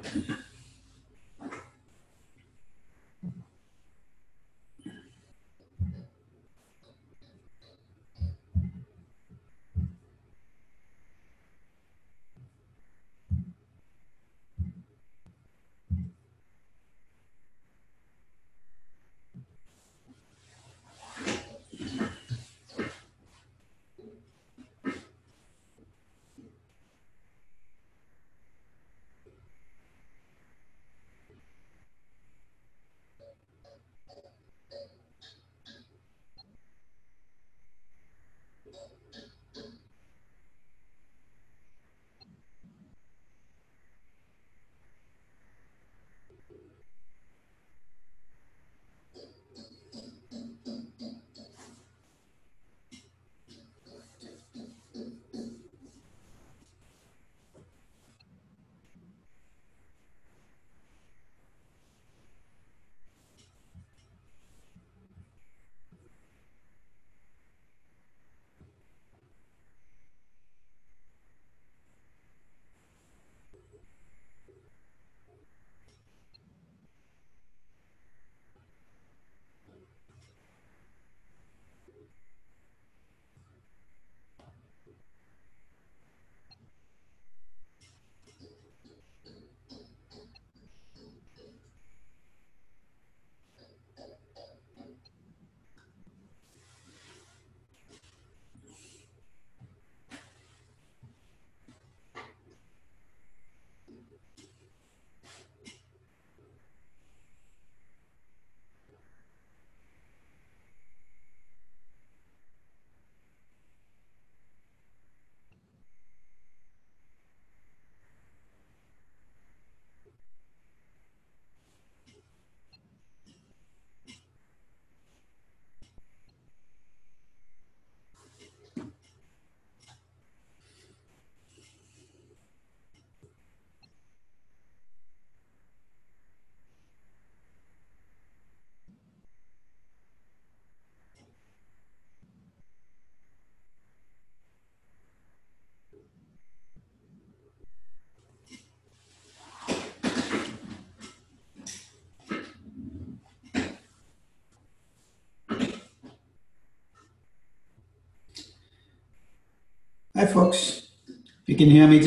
Hi, folks. If you can hear me,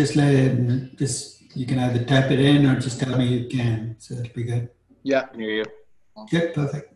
you can either type it in or just tell me you can. So it'll be good. Yeah, I can hear you. Good, perfect.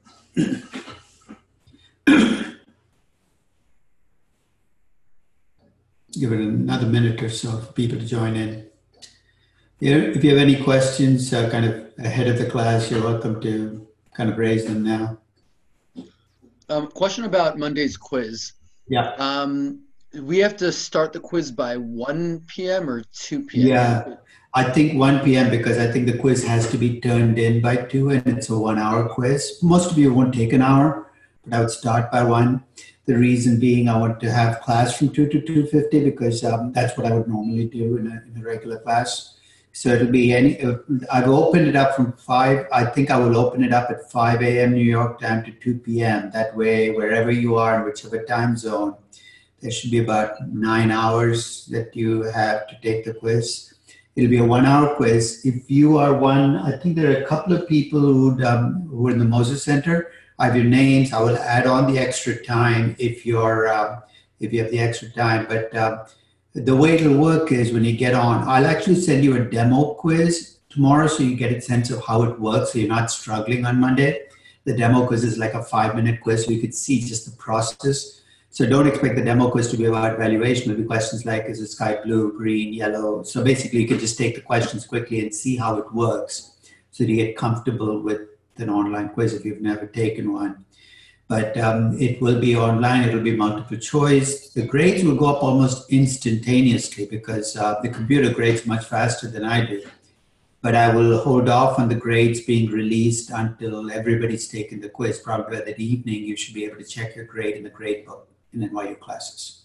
Give it another minute or so for people to join in. Yeah, if you have any questions kind of ahead of the class, you're welcome to kind of raise them now. Question about Monday's quiz. Yeah. We have to start the quiz by 1 p.m. or 2 p.m.? Yeah, I think 1 p.m. because I think the quiz has to be turned in by 2 and it's a 1-hour quiz. Most of you won't take an hour, but I would start by 1. The reason being I want to have class from 2 to 2:50 because that's what I would normally do in a regular class. So it'll be I've opened it up from 5. I think I will open it up at 5 a.m. New York time to 2 p.m. That way, wherever you are in whichever time zone, there should be about 9 hours that you have to take the quiz. It'll be a 1-hour quiz. If you are one, I think there are a couple of people who are in the Moses Center. I have your names. I will add on the extra time if you have the extra time. But the way it'll work is when you get on, I'll actually send you a demo quiz tomorrow so you get a sense of how it works so you're not struggling on Monday. The demo quiz is like a 5-minute quiz so you could see just the process. So don't expect the demo quiz to be about valuation. It'll be questions like, is the sky blue, green, yellow? So basically you can just take the questions quickly and see how it works so you get comfortable with an online quiz if you've never taken one. But it will be online, it'll be multiple choice. The grades will go up almost instantaneously because the computer grades much faster than I do. But I will hold off on the grades being released until everybody's taken the quiz. Probably by that evening, you should be able to check your grade in the grade book in NYU classes.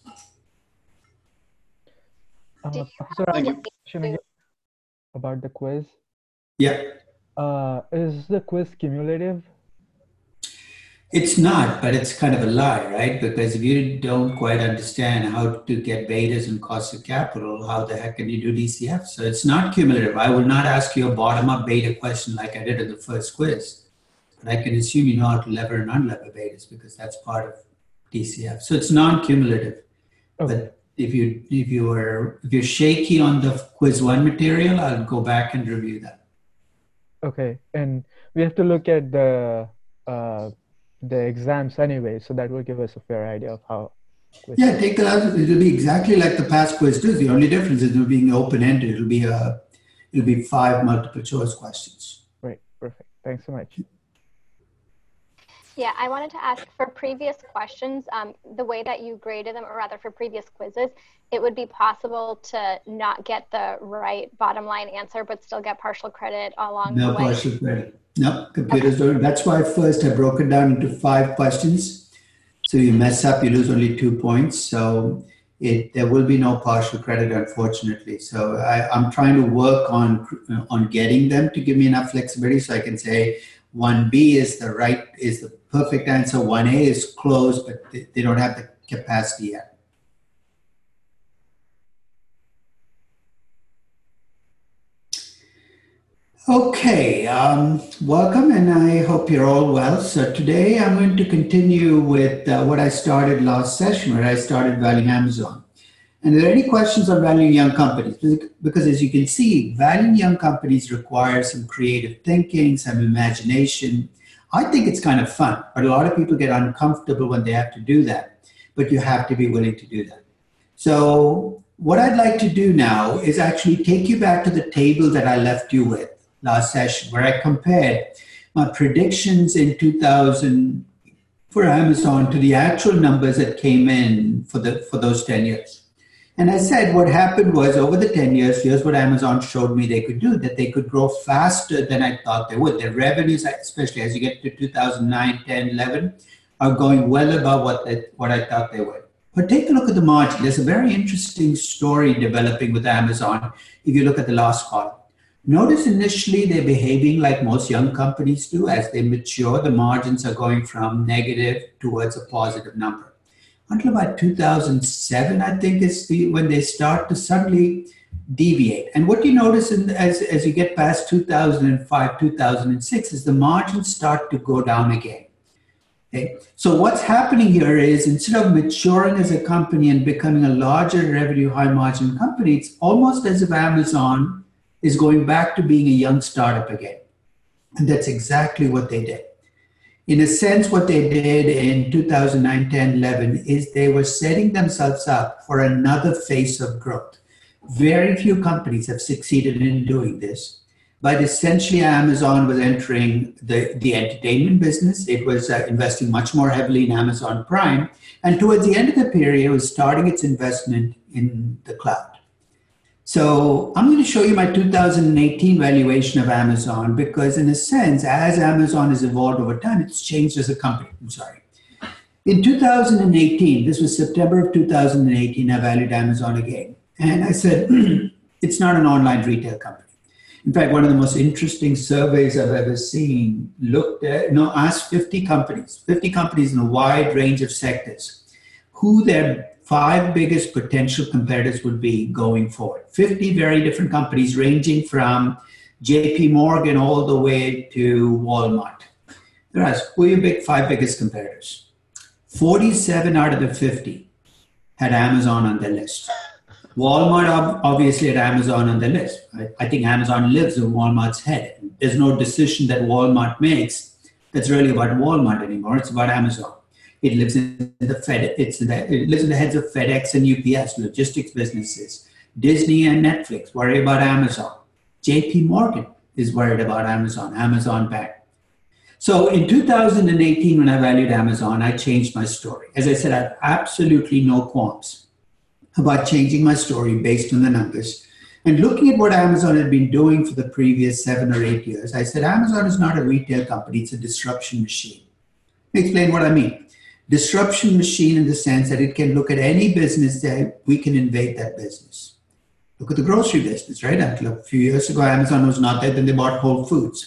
Professor, I have a question again about the quiz. Yeah. Is the quiz cumulative? It's not, but it's kind of a lie, right? Because if you don't quite understand how to get betas and cost of capital, how the heck can you do DCF? So it's not cumulative. I will not ask you a bottom-up beta question like I did in the first quiz, but I can assume you know how to lever and unlever betas because that's part of DCF. So it's non-cumulative. Okay. But if you're shaky on the quiz one material, I'll go back and review that. Okay. And we have to look at the exams anyway, so that will give us a fair idea of how. Yeah, take the last. It'll be exactly like the past quiz does. The only difference is it'll be open-ended. It'll be 5 multiple choice questions. Right. Perfect. Thanks so much. Yeah, I wanted to ask for previous questions, the way that you graded them, or rather for previous quizzes, it would be possible to not get the right bottom line answer, but still get partial credit along the way? No partial credit. No, computers don't. That's why first I broke it down into 5 questions. So you mess up, you lose only 2 points. So there will be no partial credit, unfortunately. So I'm trying to work on getting them to give me enough flexibility so I can say 1B is the perfect answer. 1A is close, but they don't have the capacity yet. Okay, welcome, and I hope you're all well. So today I'm going to continue with what I started last session, where I started valuing Amazon. And are there any questions on valuing young companies? Because as you can see, valuing young companies requires some creative thinking, some imagination. I think it's kind of fun, but a lot of people get uncomfortable when they have to do that. But you have to be willing to do that. So what I'd like to do now is actually take you back to the table that I left you with last session, where I compared my predictions in 2000 for Amazon to the actual numbers that came in for those 10 years. And I said what happened was over the 10 years, here's what Amazon showed me they could do, that they could grow faster than I thought they would. Their revenues, especially as you get to 2009, 10, 11, are going well above what I thought they would. But take a look at the margin. There's a very interesting story developing with Amazon if you look at the last column. Notice initially they're behaving like most young companies do. As they mature, the margins are going from negative towards a positive number. Until about 2007, I think, is when they start to suddenly deviate. And what you notice as you get past 2005, 2006 is the margins start to go down again. Okay? So what's happening here is instead of maturing as a company and becoming a larger revenue, high margin company, it's almost as if Amazon is going back to being a young startup again. And that's exactly what they did. In a sense, what they did in 2009, 10, 11 is they were setting themselves up for another phase of growth. Very few companies have succeeded in doing this, but essentially Amazon was entering the entertainment business. It was investing much more heavily in Amazon Prime. And towards the end of the period, it was starting its investment in the cloud. So I'm going to show you my 2018 valuation of Amazon because in a sense, as Amazon has evolved over time, it's changed as a company. I'm sorry. In 2018, this was September of 2018, I valued Amazon again. And I said, it's not an online retail company. In fact, one of the most interesting surveys I've ever seen asked 50 companies in a wide range of sectors, who their 5 biggest potential competitors would be going forward. 50 very different companies ranging from JP Morgan all the way to Walmart. They're asked, who are your 5 biggest competitors? 47 out of the 50 had Amazon on their list. Walmart obviously had Amazon on their list. I think Amazon lives in Walmart's head. There's no decision that Walmart makes that's really about Walmart anymore. It's about Amazon. It lives in the it lives in the heads of FedEx and UPS, logistics businesses. Disney and Netflix worry about Amazon. JP Morgan is worried about Amazon, Amazon Bank. So in 2018, when I valued Amazon, I changed my story. As I said, I have absolutely no qualms about changing my story based on the numbers. And looking at what Amazon had been doing for the previous 7 or 8 years, I said, Amazon is not a retail company, it's a disruption machine. Let me explain what I mean. Disruption machine in the sense that it can look at any business that we can invade that business. Look at the grocery business, right? Until a few years ago, Amazon was not there, then they bought Whole Foods.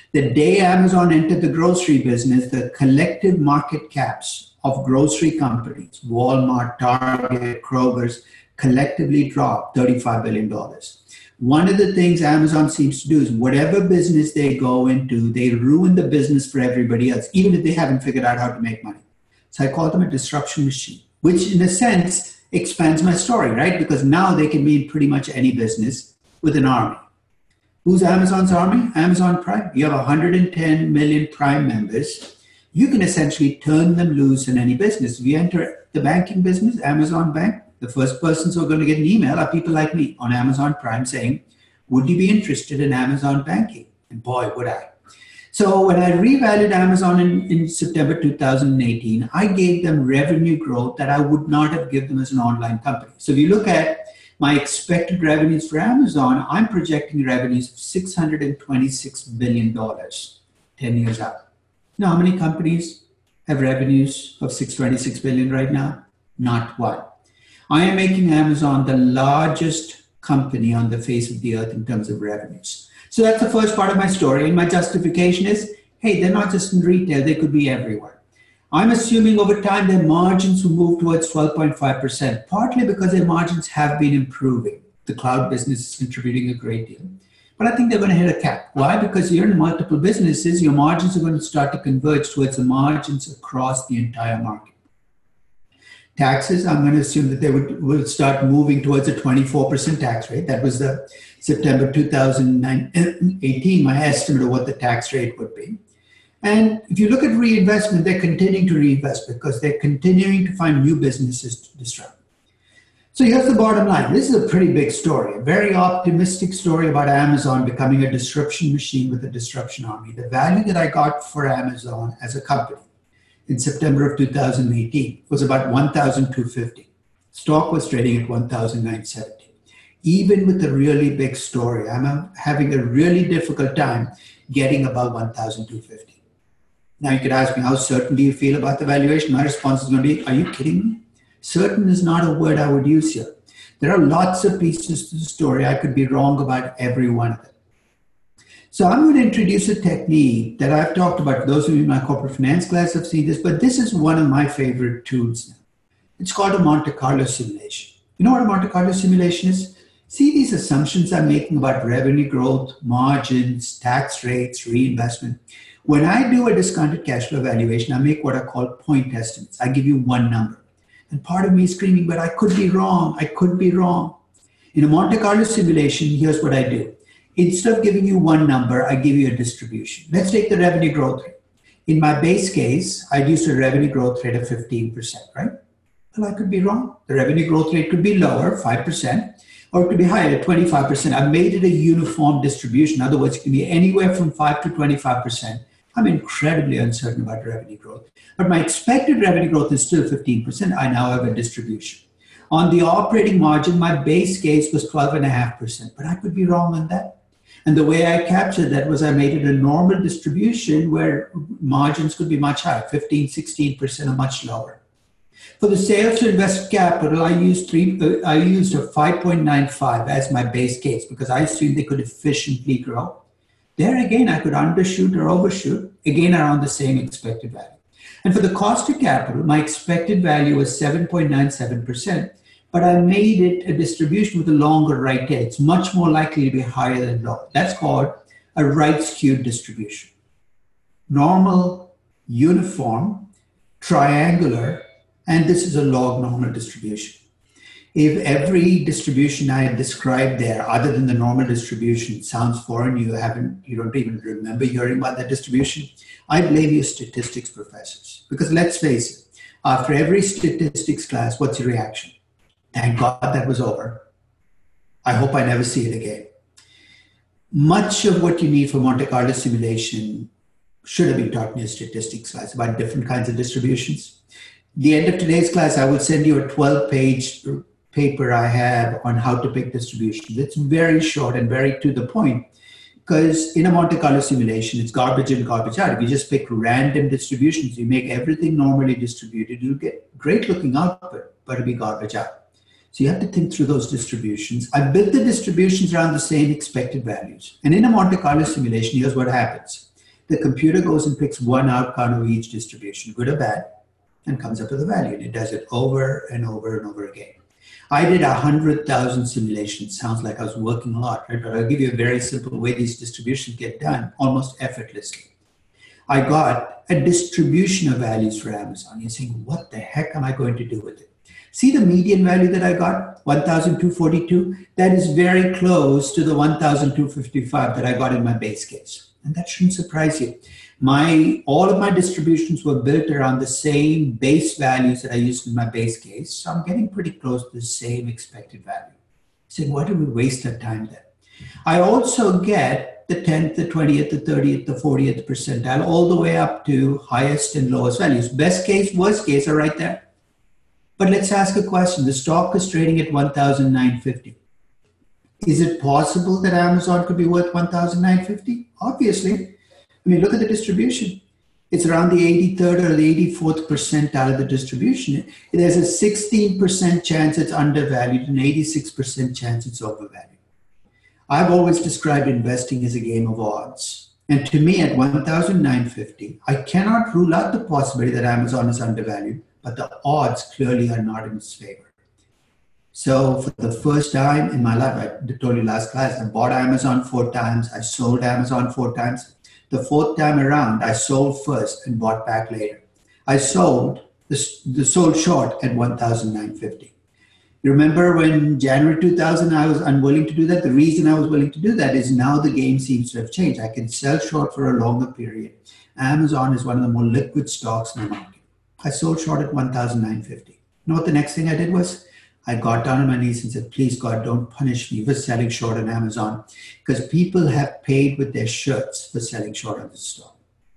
The day Amazon entered the grocery business, the collective market caps of grocery companies, Walmart, Target, Kroger's, collectively dropped $35 billion. One of the things Amazon seems to do is whatever business they go into, they ruin the business for everybody else, even if they haven't figured out how to make money. So I call them a disruption machine, which in a sense expands my story, right? Because now they can be in pretty much any business with an army. Who's Amazon's army? Amazon Prime. You have 110 million Prime members. You can essentially turn them loose in any business. If you enter the banking business, Amazon Bank, the first persons who are going to get an email are people like me on Amazon Prime saying, would you be interested in Amazon banking? And boy, would I. So when I revalued Amazon in September 2018, I gave them revenue growth that I would not have given them as an online company. So if you look at my expected revenues for Amazon, I'm projecting revenues of $626 billion 10 years out. Now, how many companies have revenues of $626 billion right now? Not one. I am making Amazon the largest company on the face of the earth in terms of revenues. So that's the first part of my story. And my justification is, hey, they're not just in retail, they could be everywhere. I'm assuming over time their margins will move towards 12.5%, partly because their margins have been improving. The cloud business is contributing a great deal. But I think they're going to hit a cap. Why? Because you're in multiple businesses, your margins are going to start to converge towards the margins across the entire market. Taxes, I'm going to assume that they will start moving towards a 24% tax rate. That was the September 2018, my estimate of what the tax rate would be. And if you look at reinvestment, they're continuing to reinvest because they're continuing to find new businesses to disrupt. So here's the bottom line. This is a pretty big story, a very optimistic story about Amazon becoming a disruption machine with a disruption army. The value that I got for Amazon as a company in September of 2018 was about $1,250. Stock was trading at $1,970. Even with a really big story, I'm having a really difficult time getting above $1,250. Now you could ask me, how certain do you feel about the valuation? My response is going to be, are you kidding me? Certain is not a word I would use here. There are lots of pieces to the story. I could be wrong about every one of them. So I'm going to introduce a technique that I've talked about. Those of you in my corporate finance class have seen this, but this is one of my favorite tools now. It's called a Monte Carlo simulation. You know what a Monte Carlo simulation is? See these assumptions I'm making about revenue growth, margins, tax rates, reinvestment. When I do a discounted cash flow valuation, I make what I call point estimates. I give you one number. And part of me is screaming, but I could be wrong. I could be wrong. In a Monte Carlo simulation, here's what I do. Instead of giving you one number, I give you a distribution. Let's take the revenue growth rate. In my base case, I'd use a revenue growth rate of 15%, right? Well, I could be wrong. The revenue growth rate could be lower, 5%, or it could be higher, 25%. I've made it a uniform distribution. In other words, it can be anywhere from 5 to 25%. I'm incredibly uncertain about revenue growth. But my expected revenue growth is still 15%. I now have a distribution. On the operating margin, my base case was 12.5%, but I could be wrong on that. And the way I captured that was I made it a normal distribution where margins could be much higher, 15, 16% or much lower. For the sales to invested capital, I used a 5.95 as my base case because I assumed they could efficiently grow. There again, I could undershoot or overshoot, again around the same expected value. And for the cost of capital, my expected value was 7.97%. But I made it a distribution with a longer right tail. It's much more likely to be higher than low. That's called a right skewed distribution. Normal, uniform, triangular, and this is a log normal distribution. If every distribution I had described there, other than the normal distribution, sounds foreign, you don't even remember hearing about that distribution, I blame you statistics professors. Because let's face it, after every statistics class, what's your reaction? Thank God that was over. I hope I never see it again. Much of what you need for Monte Carlo simulation should have been taught in your statistics class about different kinds of distributions. At the end of today's class, I will send you a 12-page paper I have on how to pick distributions. It's very short and very to the point because in a Monte Carlo simulation, it's garbage in, garbage out. If you just pick random distributions, you make everything normally distributed, you'll get great looking output, but it'll be garbage out. So you have to think through those distributions. I built the distributions around the same expected values. And in a Monte Carlo simulation, here's what happens. The computer goes and picks one outcome of each distribution, good or bad, and comes up with a value. And it does it over and over and over again. I did 100,000 simulations. Sounds like I was working a lot, right? But I'll give you a very simple way these distributions get done, almost effortlessly. I got a distribution of values for Amazon. You're saying, what the heck am I going to do with it? See the median value that I got, 1,242? That is very close to the 1,255 that I got in my base case. And that shouldn't surprise you. All of my distributions were built around the same base values that I used in my base case. So I'm getting pretty close to the same expected value. So why do we waste our time there? I also get the 10th, the 20th, the 30th, the 40th percentile, all the way up to highest and lowest values. Best case, worst case are right there. But let's ask a question. The stock is trading at 1,950. Is it possible that Amazon could be worth 1,950? Obviously. I mean, look at the distribution. It's around the 83rd or the 84th percentile of the distribution. There's a 16% chance it's undervalued and 86% chance it's overvalued. I've always described investing as a game of odds. And to me, at 1,950, I cannot rule out the possibility that Amazon is undervalued, but the odds clearly are not in its favor. So for the first time in my life, I told you last class, I bought Amazon 4 times. I sold Amazon 4 times. The 4th time around, I sold first and bought back later. I sold short at 1,950. You remember when January 2000, I was unwilling to do that? The reason I was willing to do that is now the game seems to have changed. I can sell short for a longer period. Amazon is one of the more liquid stocks in the market. I sold short at 1,950. You know what the next thing I did was? I got down on my knees and said, please God, don't punish me for selling short on Amazon, because people have paid with their shirts for selling short on the stock.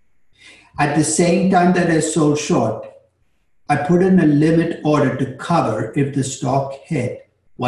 At the same time that I sold short, I put in a limit order to cover if the stock hit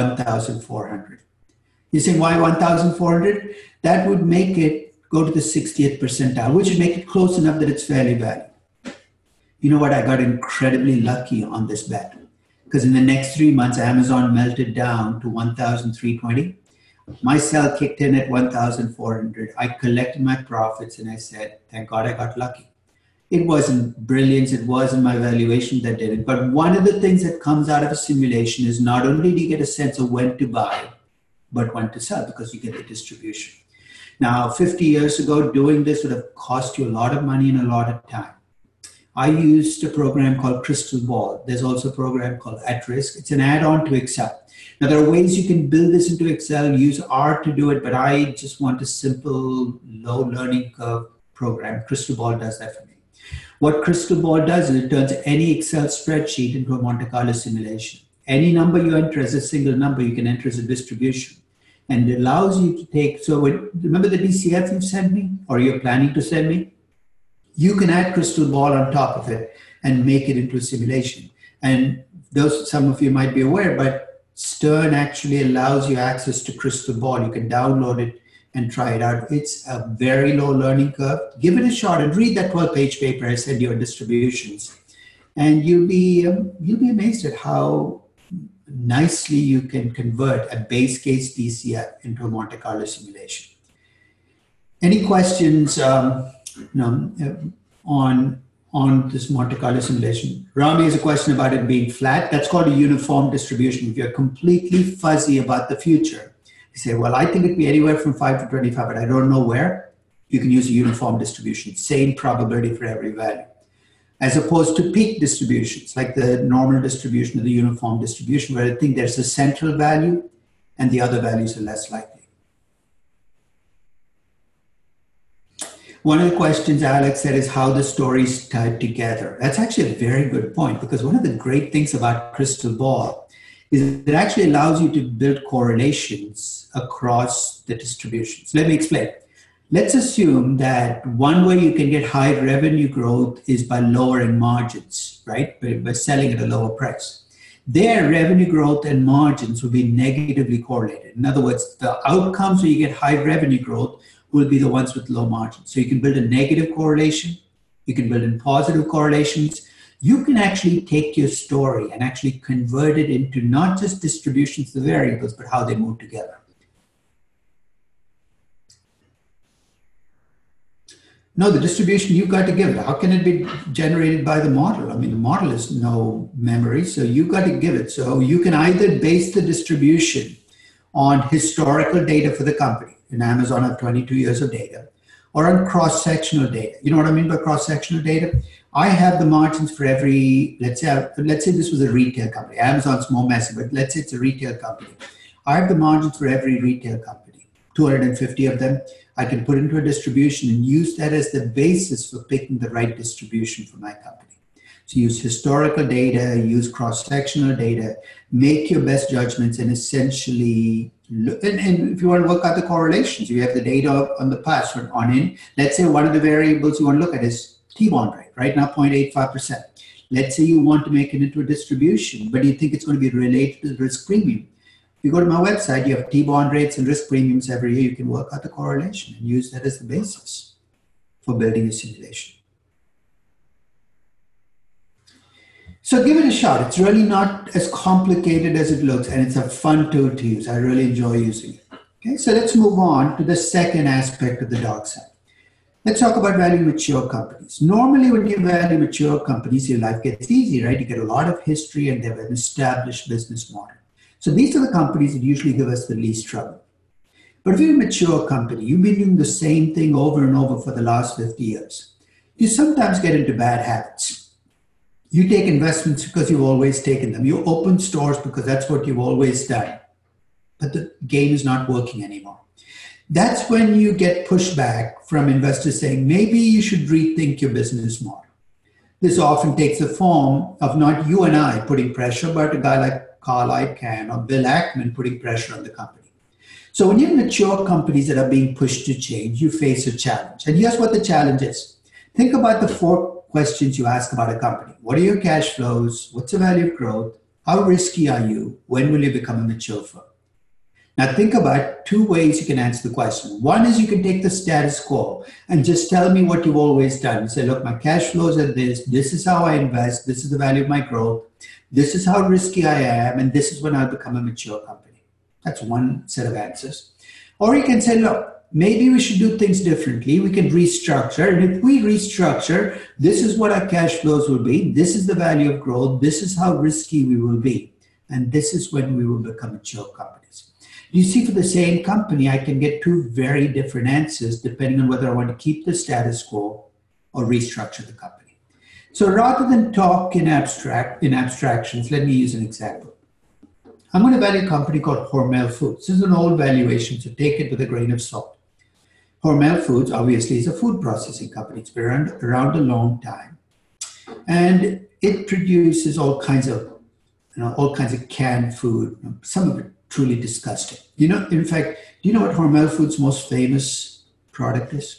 1,400. You're saying, why 1,400? That would make it go to the 60th percentile, which would make it close enough that it's fairly valued. You know what? I got incredibly lucky on this bet, because in the next 3 months, Amazon melted down to 1,320. My sell kicked in at 1,400. I collected my profits and I said, thank God I got lucky. It wasn't brilliance. It wasn't my valuation that did it. But one of the things that comes out of a simulation is not only do you get a sense of when to buy, but when to sell, because you get the distribution. Now, 50 years ago, doing this would have cost you a lot of money and a lot of time. I used a program called Crystal Ball. There's also a program called At Risk. It's an add-on to Excel. Now, there are ways you can build this into Excel, use R to do it, but I just want a simple, low learning curve program. Crystal Ball does that for me. What Crystal Ball does is it turns any Excel spreadsheet into a Monte Carlo simulation. Any number you enter as a single number, you can enter as a distribution. And it allows you to take, remember the DCF you sent me, or you're planning to send me? You can add Crystal Ball on top of it and make it into a simulation. And some of you might be aware, but Stern actually allows you access to Crystal Ball. You can download it and try it out. It's a very low learning curve. Give it a shot and read that 12-page paper I sent you on distributions. And you'll be amazed at how nicely you can convert a base case DCF into a Monte Carlo simulation. Any questions on this Monte Carlo simulation? Rami has a question about it being flat. That's called a uniform distribution. If you're completely fuzzy about the future, you say, well, I think it'd be anywhere from 5 to 25, but I don't know where. You can use a uniform distribution, same probability for every value, as opposed to peak distributions, like the normal distribution or the uniform distribution, where I think there's a central value and the other values are less likely. One of the questions Alex said is how the stories tied together. That's actually a very good point, because one of the great things about Crystal Ball is it actually allows you to build correlations across the distributions. Let me explain. Let's assume that one way you can get high revenue growth is by lowering margins, right? By selling at a lower price. Their revenue growth and margins will be negatively correlated. In other words, the outcomes where you get high revenue growth will be the ones with low margins. So you can build a negative correlation. You can build in positive correlations. You can actually take your story and actually convert it into not just distributions of variables, but how they move together. No, the distribution you've got to give it. How can it be generated by the model? I mean, the model is no memory, so you've got to give it. So you can either base the distribution on historical data for the company. In Amazon, I have 22 years of data, or on cross-sectional data. You know what I mean by cross-sectional data? I have the margins for every, let's say this was a retail company. Amazon's more messy, but let's say it's a retail company. I have the margins for every retail company, 250 of them. I can put into a distribution and use that as the basis for picking the right distribution for my company. So use historical data, use cross-sectional data, make your best judgments, and essentially, and if you want to work out the correlations, you have the data on the past, let's say one of the variables you want to look at is T-bond rate, right now 0.85%. Let's say you want to make it into a distribution, but you think it's going to be related to the risk premium. If you go to my website, you have T-bond rates and risk premiums every year. You can work out the correlation and use that as the basis for building a simulation. So give it a shot. It's really not as complicated as it looks, and it's a fun tool to use. I really enjoy using it. Okay, so let's move on to the second aspect of the dark side. Let's talk about valuing mature companies. Normally, when you value mature companies, your life gets easy, right? You get a lot of history and they have an established business model. So these are the companies that usually give us the least trouble. But if you're a mature company, you've been doing the same thing over and over for the last 50 years. You sometimes get into bad habits. You take investments because you've always taken them. You open stores because that's what you've always done. But the game is not working anymore. That's when you get pushback from investors saying, maybe you should rethink your business model. This often takes the form of not you and I putting pressure, but a guy like Carl Icahn or Bill Ackman putting pressure on the company. So when you have mature companies that are being pushed to change, you face a challenge. And here's what the challenge is. Think about the 4 questions you ask about a company. What are your cash flows? What's the value of growth? How risky are you? When will you become a mature firm? Now think about 2 ways you can answer the question. One is you can take the status quo and just tell me what you've always done. You say, look, my cash flows are this is how I invest, this is the value of my growth, this is how risky I am, and this is when I'll become a mature company. That's one set of answers. Or you can say, look, maybe we should do things differently. We can restructure. And if we restructure, this is what our cash flows will be. This is the value of growth. This is how risky we will be. And this is when we will become mature companies. You see, for the same company, I can get 2 very different answers depending on whether I want to keep the status quo or restructure the company. So rather than talk in abstractions, let me use an example. I'm going to value a company called Hormel Foods. This is an old valuation, so take it with a grain of salt. Hormel Foods obviously is a food processing company. It's been around a long time. And it produces all kinds of canned food. Some of it truly disgusting. In fact, do you know what Hormel Foods' most famous product is?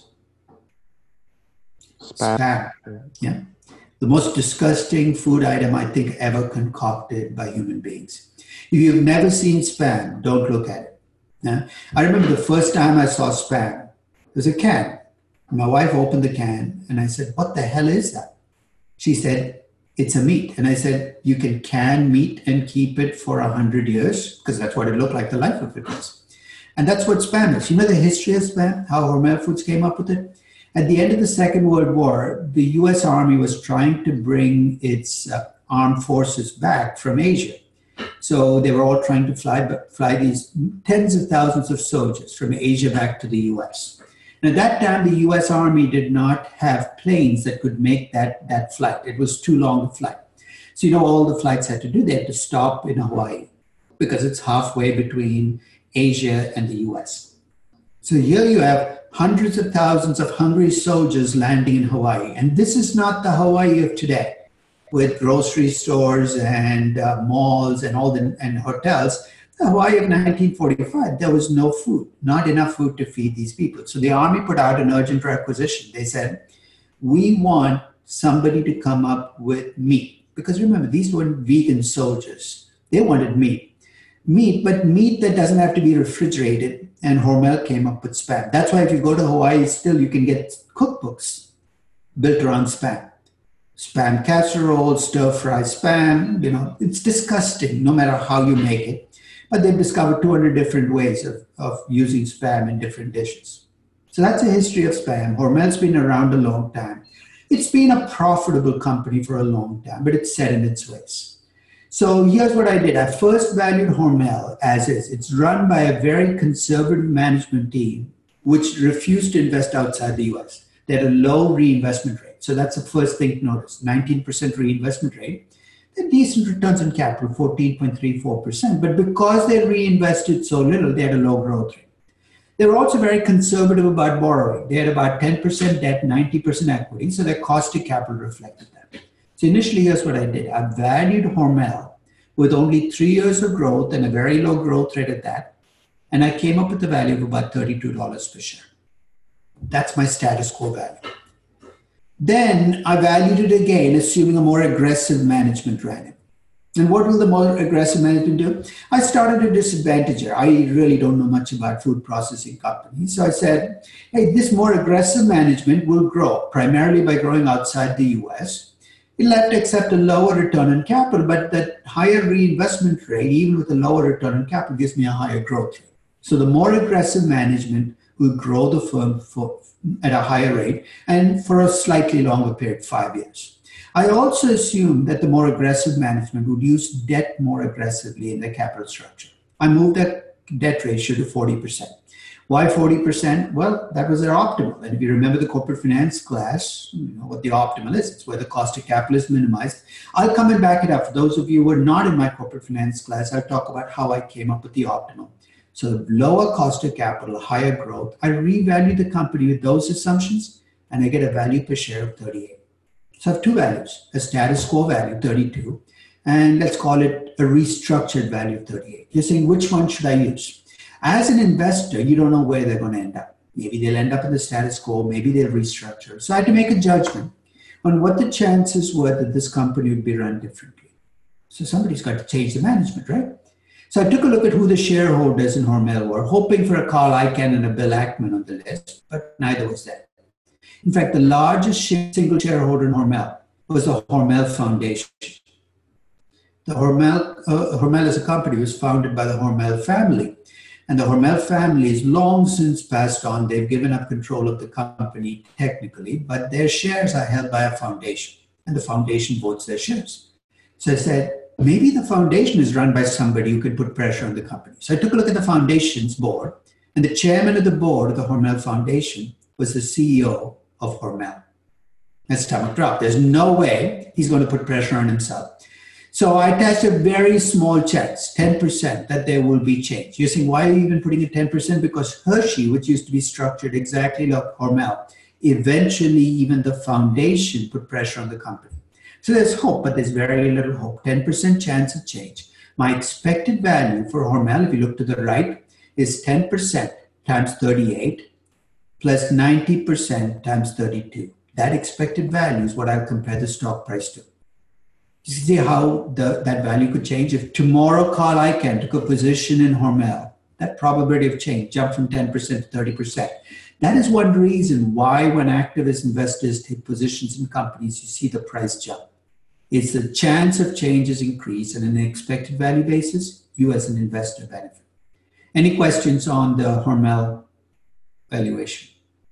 Spam. Yeah. The most disgusting food item I think ever concocted by human beings. If you've never seen Spam, don't look at it. Yeah? I remember the first time I saw Spam, it was a can. My wife opened the can and I said, what the hell is that? She said, it's a meat. And I said, you can can meat and keep it for 100 years? Because that's what it looked like, the life of it was. And that's what Spam is. You know the history of Spam, how Hormel Foods came up with it? At the end of the Second World War, the US Army was trying to bring its armed forces back from Asia. So they were all trying to fly these tens of thousands of soldiers from Asia back to the US. And at that time, the US Army did not have planes that could make that flight. It was too long a flight. So all the flights had to do, they had to stop in Hawaii because it's halfway between Asia and the US. So here you have hundreds of thousands of hungry soldiers landing in Hawaii. And this is not the Hawaii of today, with grocery stores and malls and and hotels. The Hawaii of 1945, there was no food, not enough food to feed these people. So the Army put out an urgent requisition. They said, we want somebody to come up with meat. Because remember, these weren't vegan soldiers. They wanted meat. But meat that doesn't have to be refrigerated. And Hormel came up with Spam. That's why if you go to Hawaii, still you can get cookbooks built around Spam. Spam casserole, stir-fry Spam, it's disgusting no matter how you make it. But they've discovered 200 different ways of using Spam in different dishes. So that's a history of SPAM. Hormel's been around a long time. It's been a profitable company for a long time, but it's set in its ways. So here's what I did. I first valued Hormel as is. It's run by a very conservative management team, which refused to invest outside the US. They had a low reinvestment rate. So that's the first thing to notice, 19% reinvestment rate. They're decent returns on capital, 14.34%. But because they reinvested so little, they had a low growth rate. They were also very conservative about borrowing. They had about 10% debt, 90% equity, so their cost to capital reflected that. So initially, here's what I did. I valued Hormel with only 3 years of growth and a very low growth rate at that, and I came up with a value of about $32 per share. That's my status quo value. Then I valued it again, assuming a more aggressive management ran it. And what will the more aggressive management do? I started a disadvantage here. I really don't know much about food processing companies. So I said, hey, this more aggressive management will grow, primarily by growing outside the US. It'll have to accept a lower return on capital, but that higher reinvestment rate, even with a lower return on capital, gives me a higher growth rate. So the more aggressive management will grow the firm at a higher rate and for a slightly longer period, 5 years. I also assumed that the more aggressive management would use debt more aggressively in the capital structure. I moved that debt ratio to 40%. Why 40%? Well, that was their optimal. And if you remember the corporate finance class, you know what the optimal is. It's where the cost of capital is minimized. I'll come and back it up. For those of you who are not in my corporate finance class, I'll talk about how I came up with the optimal. So lower cost of capital, higher growth. I revalue the company with those assumptions, and I get a value per share of 38. So I have two values, a status quo value, 32, and let's call it a restructured value of 38. You're saying, which one should I use? As an investor, you don't know where they're going to end up. Maybe they'll end up in the status quo, maybe they'll restructure. So I had to make a judgment on what the chances were that this company would be run differently. So somebody's got to change the management, right? So I took a look at who the shareholders in Hormel were, hoping for a Carl Icahn and a Bill Ackman on the list, but neither was there. In fact, the largest single shareholder in Hormel was the Hormel Foundation. The Hormel as a company was founded by the Hormel family. And the Hormel family is long since passed on. They've given up control of the company technically, but their shares are held by a foundation. And the foundation votes their shares. So I said, maybe the foundation is run by somebody who could put pressure on the company. So I took a look at the foundation's board. And the chairman of the board of the Hormel Foundation was the CEO of Hormel. That stomach drop. There's no way he's going to put pressure on himself. So I attached a very small chance, 10%, that there will be change. You're saying, why are you even putting it 10%? Because Hershey, which used to be structured exactly like Hormel, eventually even the foundation put pressure on the company. So there's hope, but there's very little hope. 10% chance of change. My expected value for Hormel, if you look to the right, is 10% times 38 plus 90% times 32. That expected value is what I'll compare the stock price to. You see how that value could change? If tomorrow Carl Icahn took a position in Hormel, that probability of change jumped from 10% to 30%. That is one reason why when activist investors take positions in companies, you see the price jump. It's the chance of changes increase, and on an expected value basis, you as an investor benefit. Any questions on the Hormel valuation?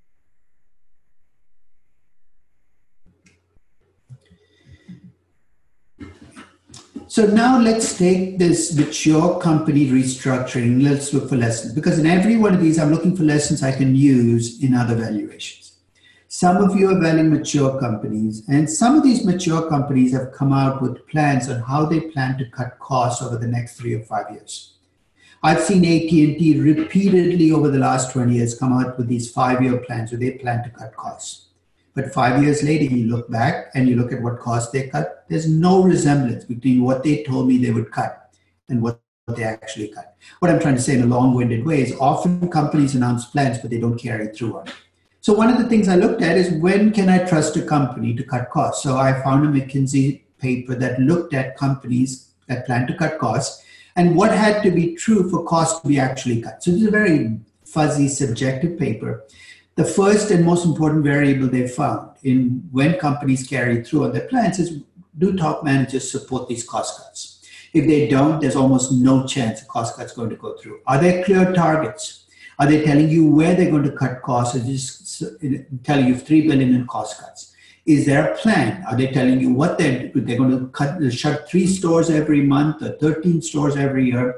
So now let's take this mature company restructuring. Let's look for lessons, because in every one of these, I'm looking for lessons I can use in other valuations. Some of you are valuing mature companies, and some of these mature companies have come out with plans on how they plan to cut costs over the next 3 or 5 years. I've seen AT&T repeatedly over the last 20 years come out with these 5-year plans where they plan to cut costs. But 5 years later, you look back and you look at what costs they cut. There's no resemblance between what they told me they would cut and what they actually cut. What I'm trying to say in a long-winded way is often companies announce plans, but they don't carry through on it. So one of the things I looked at is, when can I trust a company to cut costs? So I found a McKinsey paper that looked at companies that plan to cut costs and what had to be true for costs to be actually cut. So this is a very fuzzy, subjective paper. The first and most important variable they found in when companies carry through on their plans is, do top managers support these cost cuts? If they don't, there's almost no chance a cost cut's going to go through. Are there clear targets? Are they telling you where they're going to cut costs, or just telling you 3 billion in cost cuts? Is there a plan? Are they telling you what they're going to shut 3 stores every month or 13 stores every year?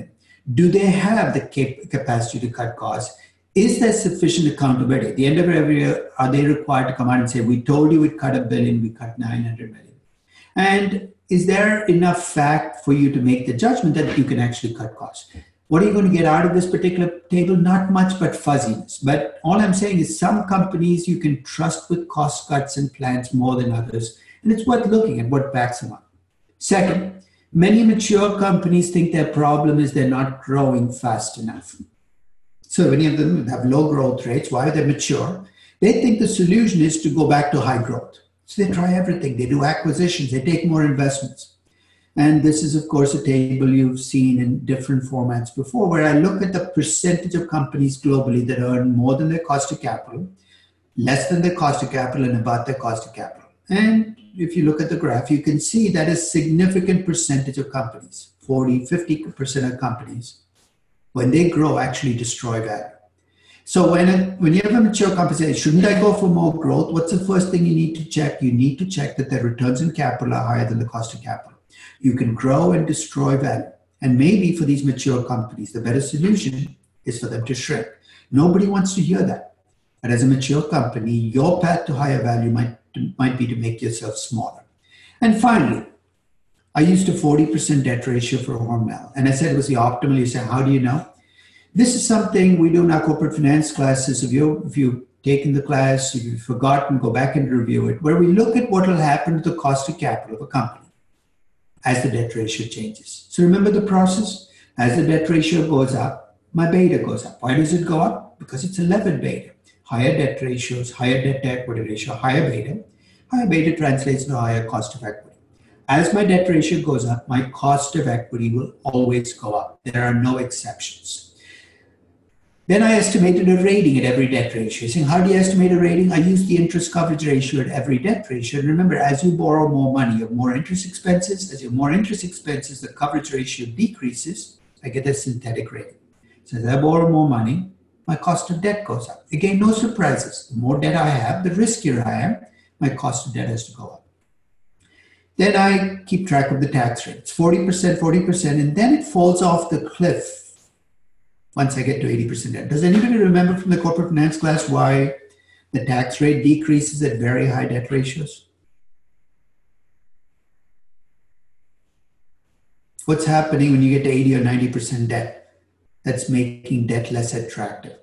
Do they have the capacity to cut costs? Is there sufficient accountability? At the end of every year, are they required to come out and say, we told you we'd cut $1 billion, we cut 900 million? And is there enough fact for you to make the judgment that you can actually cut costs? What are you going to get out of this particular table? Not much, but fuzziness. But all I'm saying is some companies you can trust with cost cuts and plans more than others. And it's worth looking at what backs them up. Second, many mature companies think their problem is they're not growing fast enough. So many of them have low growth rates. Why? They're mature. They think the solution is to go back to high growth. So they try everything. They do acquisitions. They take more investments. And this is, of course, a table you've seen in different formats before, where I look at the percentage of companies globally that earn more than their cost of capital, less than their cost of capital, and about their cost of capital. And if you look at the graph, you can see that a significant percentage of companies, 40, 50% of companies, when they grow, actually destroy value. So when you have a mature company say, shouldn't I go for more growth? What's the first thing you need to check? You need to check that their returns on capital are higher than the cost of capital. You can grow and destroy value. And maybe for these mature companies, the better solution is for them to shrink. Nobody wants to hear that. But as a mature company, your path to higher value might be to make yourself smaller. And finally, I used a 40% debt ratio for Hormel. And I said it was the optimal. You say, how do you know? This is something we do in our corporate finance classes. If you've taken the class, if you've forgotten, go back and review it, where we look at what will happen to the cost of capital of a company as the debt ratio changes. So remember the process? As the debt ratio goes up, my beta goes up. Why does it go up? Because it's a levered beta. Higher debt ratios, higher debt to equity ratio, higher beta. Higher beta translates to higher cost of equity. As my debt ratio goes up, my cost of equity will always go up. There are no exceptions. Then I estimated a rating at every debt ratio. Saying, how do you estimate a rating? I use the interest coverage ratio at every debt ratio. And remember, as you borrow more money, you have more interest expenses. As you have more interest expenses, the coverage ratio decreases. I get a synthetic rating. So as I borrow more money, my cost of debt goes up. Again, no surprises. The more debt I have, the riskier I am. My cost of debt has to go up. Then I keep track of the tax rate. It's 40%, 40%, and then it falls off the cliff once I get to 80% debt. Does anybody remember from the corporate finance class why the tax rate decreases at very high debt ratios? What's happening when you get to 80 or 90% debt? That's making debt less attractive.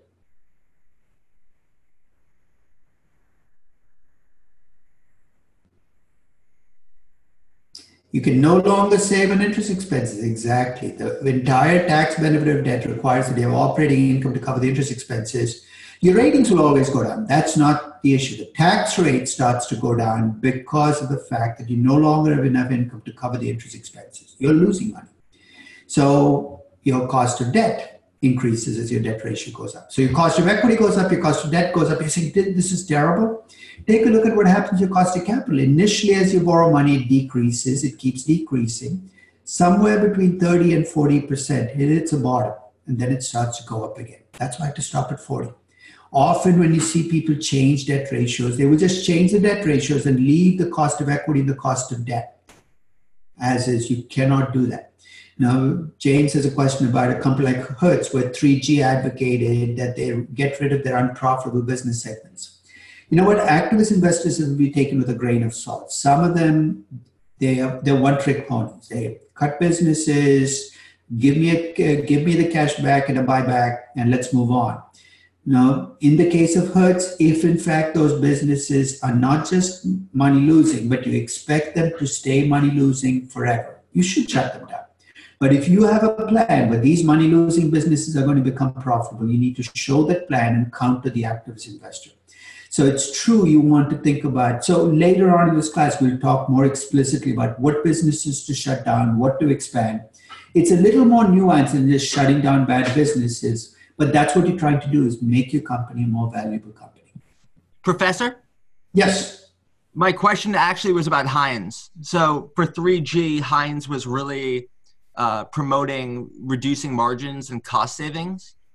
You can no longer save on interest expenses. Exactly. The entire tax benefit of debt requires that you have operating income to cover the interest expenses. Your ratings will always go down. That's not the issue. The tax rate starts to go down because of the fact that you no longer have enough income to cover the interest expenses. You're losing money. So your cost of debt increases as your debt ratio goes up. So your cost of equity goes up, your cost of debt goes up. You're saying, this is terrible. Take a look at what happens to your cost of capital. Initially, as you borrow money, it decreases. It keeps decreasing. Somewhere between 30 and 40%, it hits a bottom, and then it starts to go up again. That's why I have to stop at 40. Often when you see people change debt ratios, they will just change the debt ratios and leave the cost of equity and the cost of debt as is. You cannot do that. Now, James has a question about a company like Hertz, where 3G advocated that they get rid of their unprofitable business segments. You know what? Activist investors will be taken with a grain of salt. Some of them, they're one-trick ponies. They cut businesses, give me the cash back and a buyback, and let's move on. Now, in the case of Hertz, if in fact those businesses are not just money losing, but you expect them to stay money losing forever, you should shut them down. But if you have a plan where these money losing businesses are going to become profitable, you need to show that plan and counter the activist investor. So it's true you want to think about, so later on in this class, we'll talk more explicitly about what businesses to shut down, what to expand. It's a little more nuanced than just shutting down bad businesses, but that's what you're trying to do, is make your company a more valuable company. Professor? Yes. My question actually was about Heinz. So for 3G, Heinz was really promoting reducing margins and cost savings.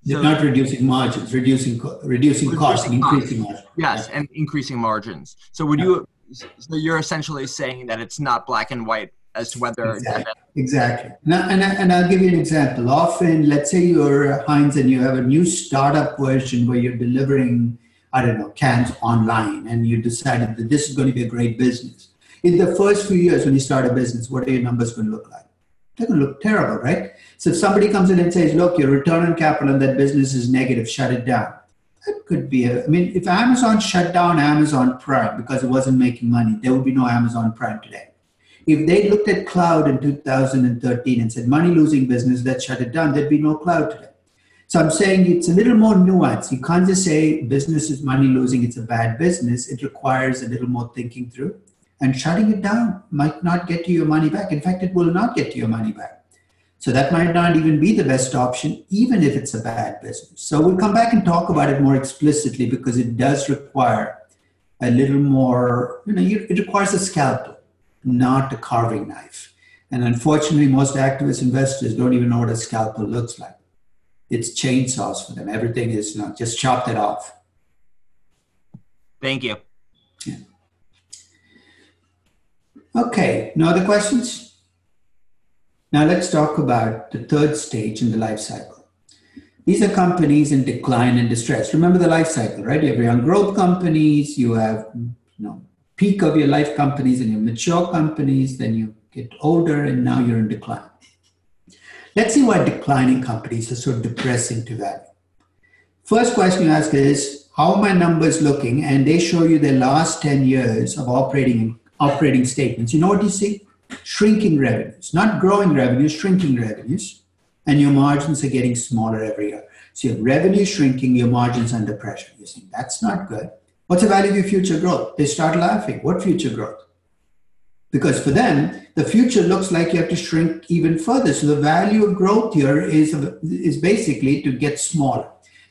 They're not reducing margins, reducing costs, and increasing margins. Yes, and increasing margins. So would you? So you're essentially saying that it's not black and white as to whether. Exactly. Now, and I'll give you an example. Often, let's say you're Heinz and you have a new startup version where you're delivering, I don't know, cans online, and you decided that this is going to be a great business. In the first few years when you start a business, what are your numbers going to look like? They're going to look terrible, right? So if somebody comes in and says, look, your return on capital on that business is negative, shut it down. That could be if Amazon shut down Amazon Prime because it wasn't making money, there would be no Amazon Prime today. If they looked at cloud in 2013 and said, money losing business, let's shut it down, there'd be no cloud today. So I'm saying it's a little more nuanced. You can't just say business is money losing, it's a bad business. It requires a little more thinking through. And shutting it down might not get you your money back. In fact, it will not get you your money back. So that might not even be the best option, even if it's a bad business. So we'll come back and talk about it more explicitly because it does require a little more, it requires a scalpel, not a carving knife. And unfortunately, most activist investors don't even know what a scalpel looks like. It's chainsaws for them. Everything is, just chop that off. Thank you. Yeah. Okay, no other questions? Now let's talk about the third stage in the life cycle. These are companies in decline and distress. Remember the life cycle, right? You have your young growth companies, you have peak of your life companies and your mature companies, then you get older and now you're in decline. Let's see why declining companies are so depressing to value. First question you ask is, how are my numbers looking? And they show you their last 10 years of operating statements. You know what you see? Shrinking revenues, not growing revenues, shrinking revenues, and your margins are getting smaller every year. So your revenue shrinking, your margins under pressure. You're saying that's not good. What's the value of your future growth? They start laughing. What future growth? Because for them, the future looks like you have to shrink even further. So the value of growth here is basically to get smaller.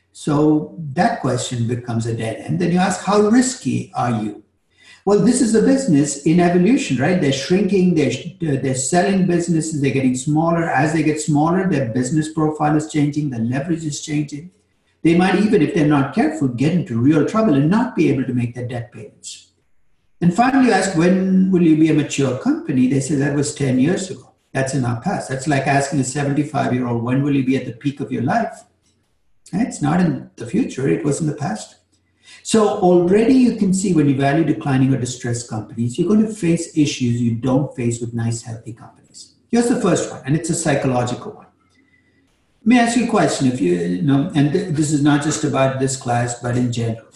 So that question becomes a dead end. Then you ask, how risky are you? Well, this is a business in evolution, right? They're shrinking, they're selling businesses, they're getting smaller. As they get smaller, their business profile is changing, the leverage is changing. They might even, if they're not careful, get into real trouble and not be able to make their debt payments. And finally, you ask, when will you be a mature company? They say that was 10 years ago. That's in our past. That's like asking a 75-year-old, when will you be at the peak of your life? It's not in the future, it was in the past. So already you can see when you value declining or distressed companies, you're going to face issues you don't face with nice, healthy companies. Here's the first one, and it's a psychological one. Let me ask you a question, if and this is not just about this class, but in general.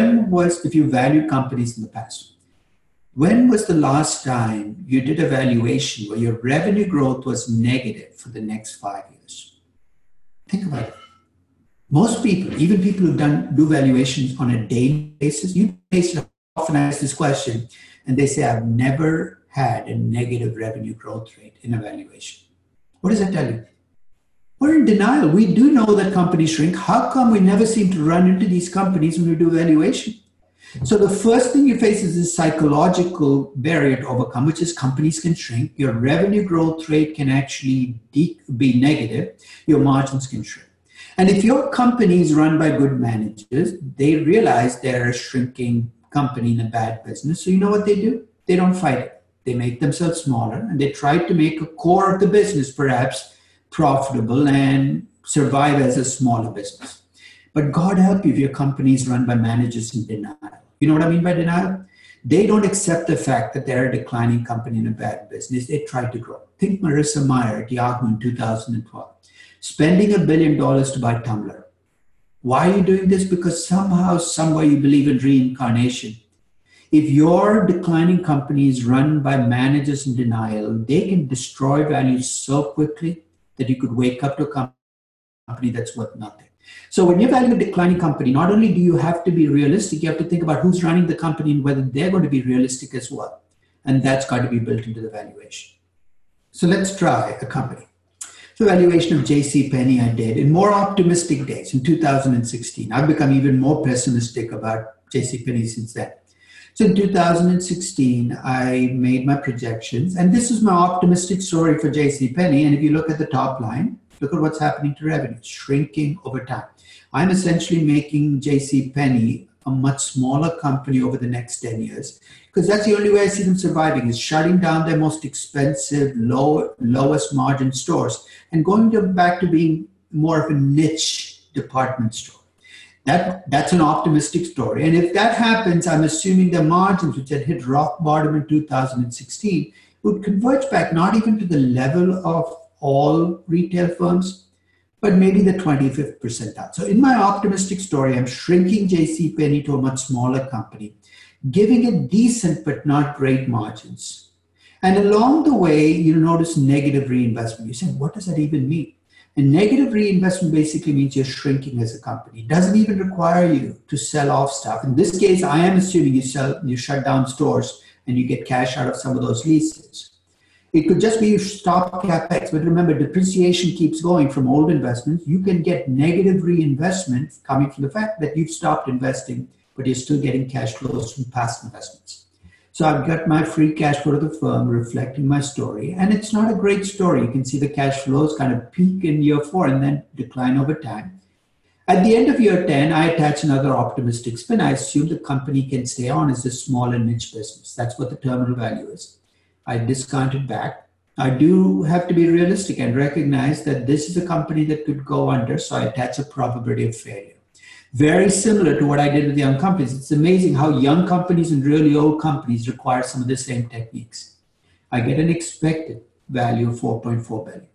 If you valued companies in the past, when was the last time you did a valuation where your revenue growth was negative for the next 5 years? Think about it. Most people, even people who do valuations on a daily basis, you often ask this question, and they say, I've never had a negative revenue growth rate in a valuation. What does that tell you? We're in denial. We do know that companies shrink. How come we never seem to run into these companies when we do valuation? So the first thing you face is this psychological barrier to overcome, which is companies can shrink. Your revenue growth rate can actually be negative. Your margins can shrink. And if your company is run by good managers, they realize they're a shrinking company in a bad business. So you know what they do? They don't fight it. They make themselves smaller and they try to make a core of the business perhaps profitable and survive as a smaller business. But God help you if your company is run by managers in denial. You know what I mean by denial? They don't accept the fact that they're a declining company in a bad business. They try to grow. Think Marissa Mayer at Yahoo in 2012. Spending $1 billion to buy Tumblr. Why are you doing this? Because somehow, somewhere you believe in reincarnation. If your declining company is run by managers in denial, they can destroy value so quickly that you could wake up to a company that's worth nothing. So when you value a declining company, not only do you have to be realistic, you have to think about who's running the company and whether they're going to be realistic as well. And that's got to be built into the valuation. So let's try a company. The valuation of JCPenney I did in more optimistic days in 2016. I've become even more pessimistic about JCPenney since then. So in 2016, I made my projections, and this is my optimistic story for JCPenney. And if you look at the top line, Look at what's happening to revenue, shrinking over time. I'm essentially making J.C. Penney a much smaller company over the next 10 years, because that's the only way I see them surviving, is shutting down their most expensive, lowest margin stores and going back to being more of a niche department store. That's an optimistic story. And if that happens, I'm assuming the margins, which had hit rock bottom in 2016, would converge back not even to the level of all retail firms, but maybe the 25th percentile. So in my optimistic story, I'm shrinking JCPenney to a much smaller company, giving it decent but not great margins. And along the way, you'll notice negative reinvestment. You say, what does that even mean? And negative reinvestment basically means you're shrinking as a company. It doesn't even require you to sell off stuff. In this case, I am assuming you shut down stores and you get cash out of some of those leases. It could just be you stop CapEx, but remember, depreciation keeps going from old investments. You can get negative reinvestment coming from the fact that you've stopped investing, but you're still getting cash flows from past investments. So I've got my free cash flow to the firm reflecting my story, and it's not a great story. You can see the cash flows kind of peak in year 4 and then decline over time. At the end of year 10, I attach another optimistic spin. I assume the company can stay on as a small and niche business. That's what the terminal value is. I discount it back. I do have to be realistic and recognize that this is a company that could go under, so I attach a probability of failure. Very similar to what I did with young companies. It's amazing how young companies and really old companies require some of the same techniques. I get an expected value of 4.4 billion.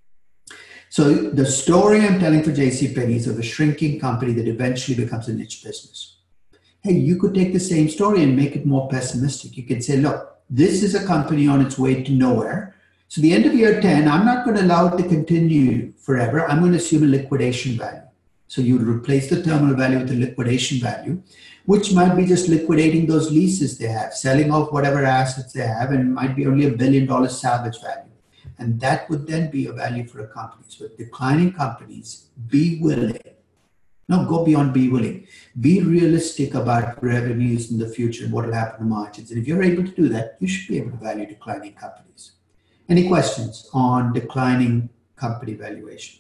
So the story I'm telling for JCPenney is of a shrinking company that eventually becomes a niche business. Hey, you could take the same story and make it more pessimistic. You could say, look, this is a company on its way to nowhere. So the end of year 10, I'm not going to allow it to continue forever. I'm going to assume a liquidation value. So you would replace the terminal value with a liquidation value, which might be just liquidating those leases they have, selling off whatever assets they have, and it might be only $1 billion salvage value. And that would then be a value for a company. So declining companies, be willing. No, go beyond be willing. Be realistic about revenues in the future and what will happen to margins. And if you're able to do that, you should be able to value declining companies. Any questions on declining company valuation?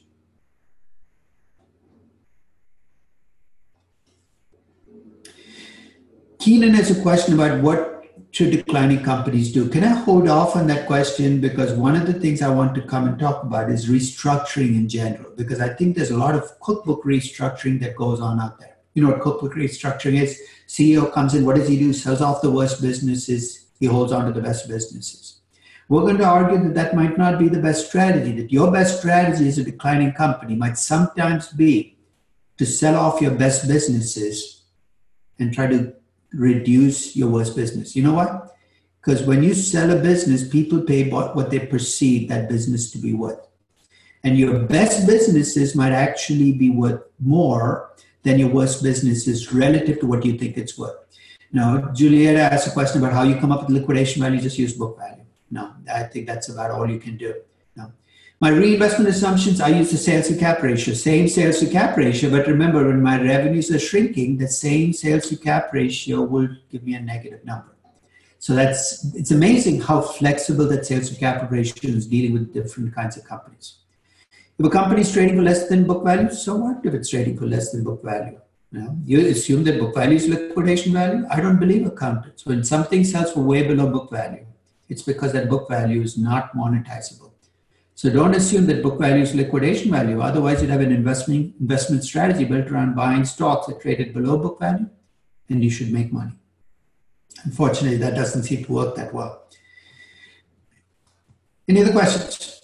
Keenan has a question about what should declining companies do. Can I hold off on that question? Because one of the things I want to come and talk about is restructuring in general, because I think there's a lot of cookbook restructuring that goes on out there. You know what cookbook restructuring is? CEO comes in, what does he do? Sells off the worst businesses, he holds on to the best businesses. We're going to argue that that might not be the best strategy, that your best strategy as a declining company might sometimes be to sell off your best businesses and try to reduce your worst business. You know what? Because when you sell a business, people pay what they perceive that business to be worth. And your best businesses might actually be worth more than your worst businesses relative to what you think it's worth. Now, Julieta asked a question about how you come up with liquidation value, just use book value. No, I think that's about all you can do. No. My reinvestment assumptions, I use the sales to cap ratio, same sales to cap ratio, but remember when my revenues are shrinking, the same sales to cap ratio will give me a negative number. So it's amazing how flexible that sales to cap ratio is dealing with different kinds of companies. If a company is trading for less than book value, so what if it's trading for less than book value? You assume that book value is liquidation value? I don't believe accountants. When something sells for way below book value, it's because that book value is not monetizable. So don't assume that book value is liquidation value. Otherwise, you'd have an investment strategy built around buying stocks that traded below book value, and you should make money. Unfortunately, that doesn't seem to work that well. Any other questions?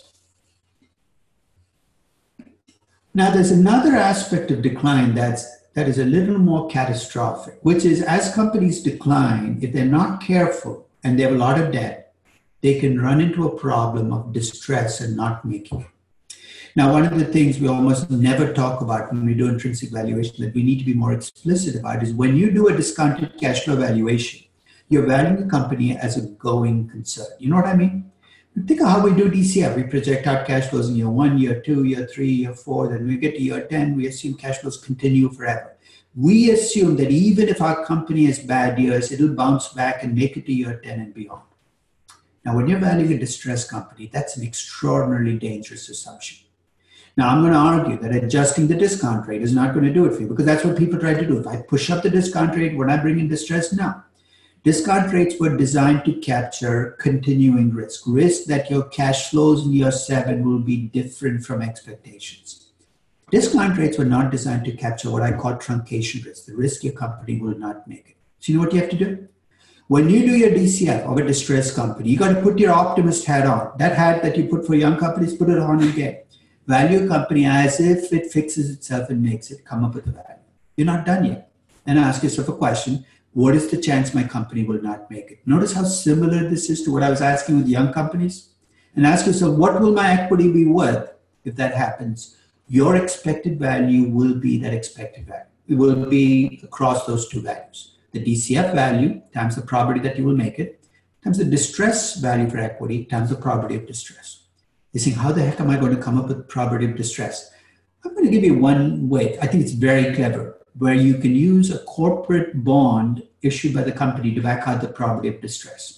Now, there's another aspect of decline that is a little more catastrophic, which is as companies decline, if they're not careful and they have a lot of debt, they can run into a problem of distress and not making it. Now, one of the things we almost never talk about when we do intrinsic valuation that we need to be more explicit about is when you do a discounted cash flow valuation, you're valuing the company as a going concern. You know what I mean? Think of how we do DCF. We project out cash flows in year 1, year 2, year 3, year 4. Then we get to year 10, we assume cash flows continue forever. We assume that even if our company has bad years, it'll bounce back and make it to year 10 and beyond. Now, when you're valuing a distressed company, that's an extraordinarily dangerous assumption. Now, I'm going to argue that adjusting the discount rate is not going to do it for you, because that's what people try to do. If I push up the discount rate, when I bring in distress, no. Discount rates were designed to capture continuing risk that your cash flows in year 7 will be different from expectations. Discount rates were not designed to capture what I call truncation risk, the risk your company will not make it. So you know what you have to do? When you do your DCF of a distressed company, you got to put your optimist hat on. That hat that you put for young companies, put it on again. Value a company as if it fixes itself and makes it, come up with a value. You're not done yet. And ask yourself a question: what is the chance my company will not make it? Notice how similar this is to what I was asking with young companies. And ask yourself, what will my equity be worth if that happens? Your expected value will be that expected value. It will be across those two values. The DCF value times the probability that you will make it, times the distress value for equity times the probability of distress. You're saying, how the heck am I going to come up with probability of distress? I'm going to give you one way. I think it's very clever, where you can use a corporate bond issued by the company to back out the probability of distress.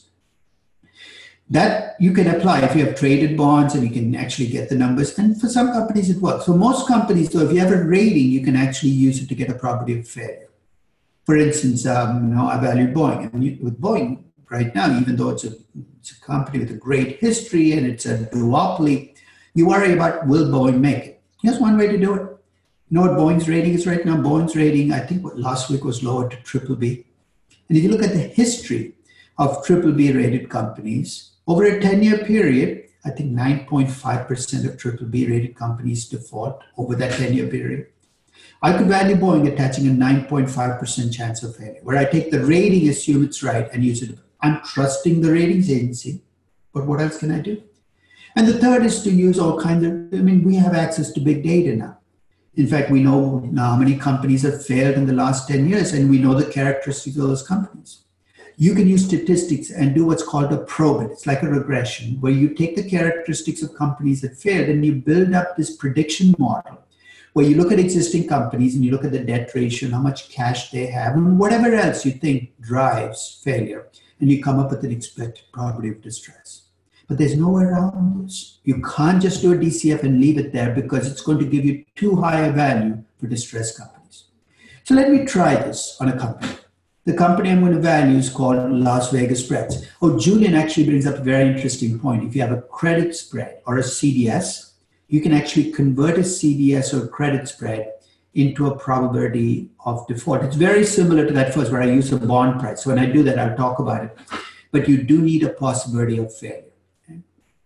That you can apply if you have traded bonds, and you can actually get the numbers. And for some companies, it works. For most companies, though, if you have a rating, you can actually use it to get a probability of failure. For instance, I value Boeing. And with Boeing right now, even though it's a company with a great history and it's a duopoly, you worry about, will Boeing make it? Here's one way to do it. You know what Boeing's rating is right now? Boeing's rating, I think last week was lowered to BBB. And if you look at the history of BBB rated companies, over a 10-year period, I think 9.5% of BBB rated companies default over that 10-year period. I could value Boeing attaching a 9.5% chance of failure, where I take the rating, assume it's right, and use it. I'm trusting the ratings agency, but what else can I do? And the third is to use all kinds of, we have access to big data now. In fact, we know now how many companies have failed in the last 10 years, and we know the characteristics of those companies. You can use statistics and do what's called a probit. It's like a regression, where you take the characteristics of companies that failed and you build up this prediction model, where you look at existing companies and you look at the debt ratio and how much cash they have and whatever else you think drives failure, and you come up with an expected probability of distress. But there's no way around this. You can't just do a DCF and leave it there, because it's going to give you too high a value for distressed companies. So let me try this on a company. The company I'm going to value is called Las Vegas Spreads. Oh, Julian actually brings up a very interesting point. If you have a credit spread or a CDS, you can actually convert a CDS or credit spread into a probability of default. It's very similar to that first, where I use a bond price. So when I do that, I'll talk about it. But you do need a possibility of failure. Okay?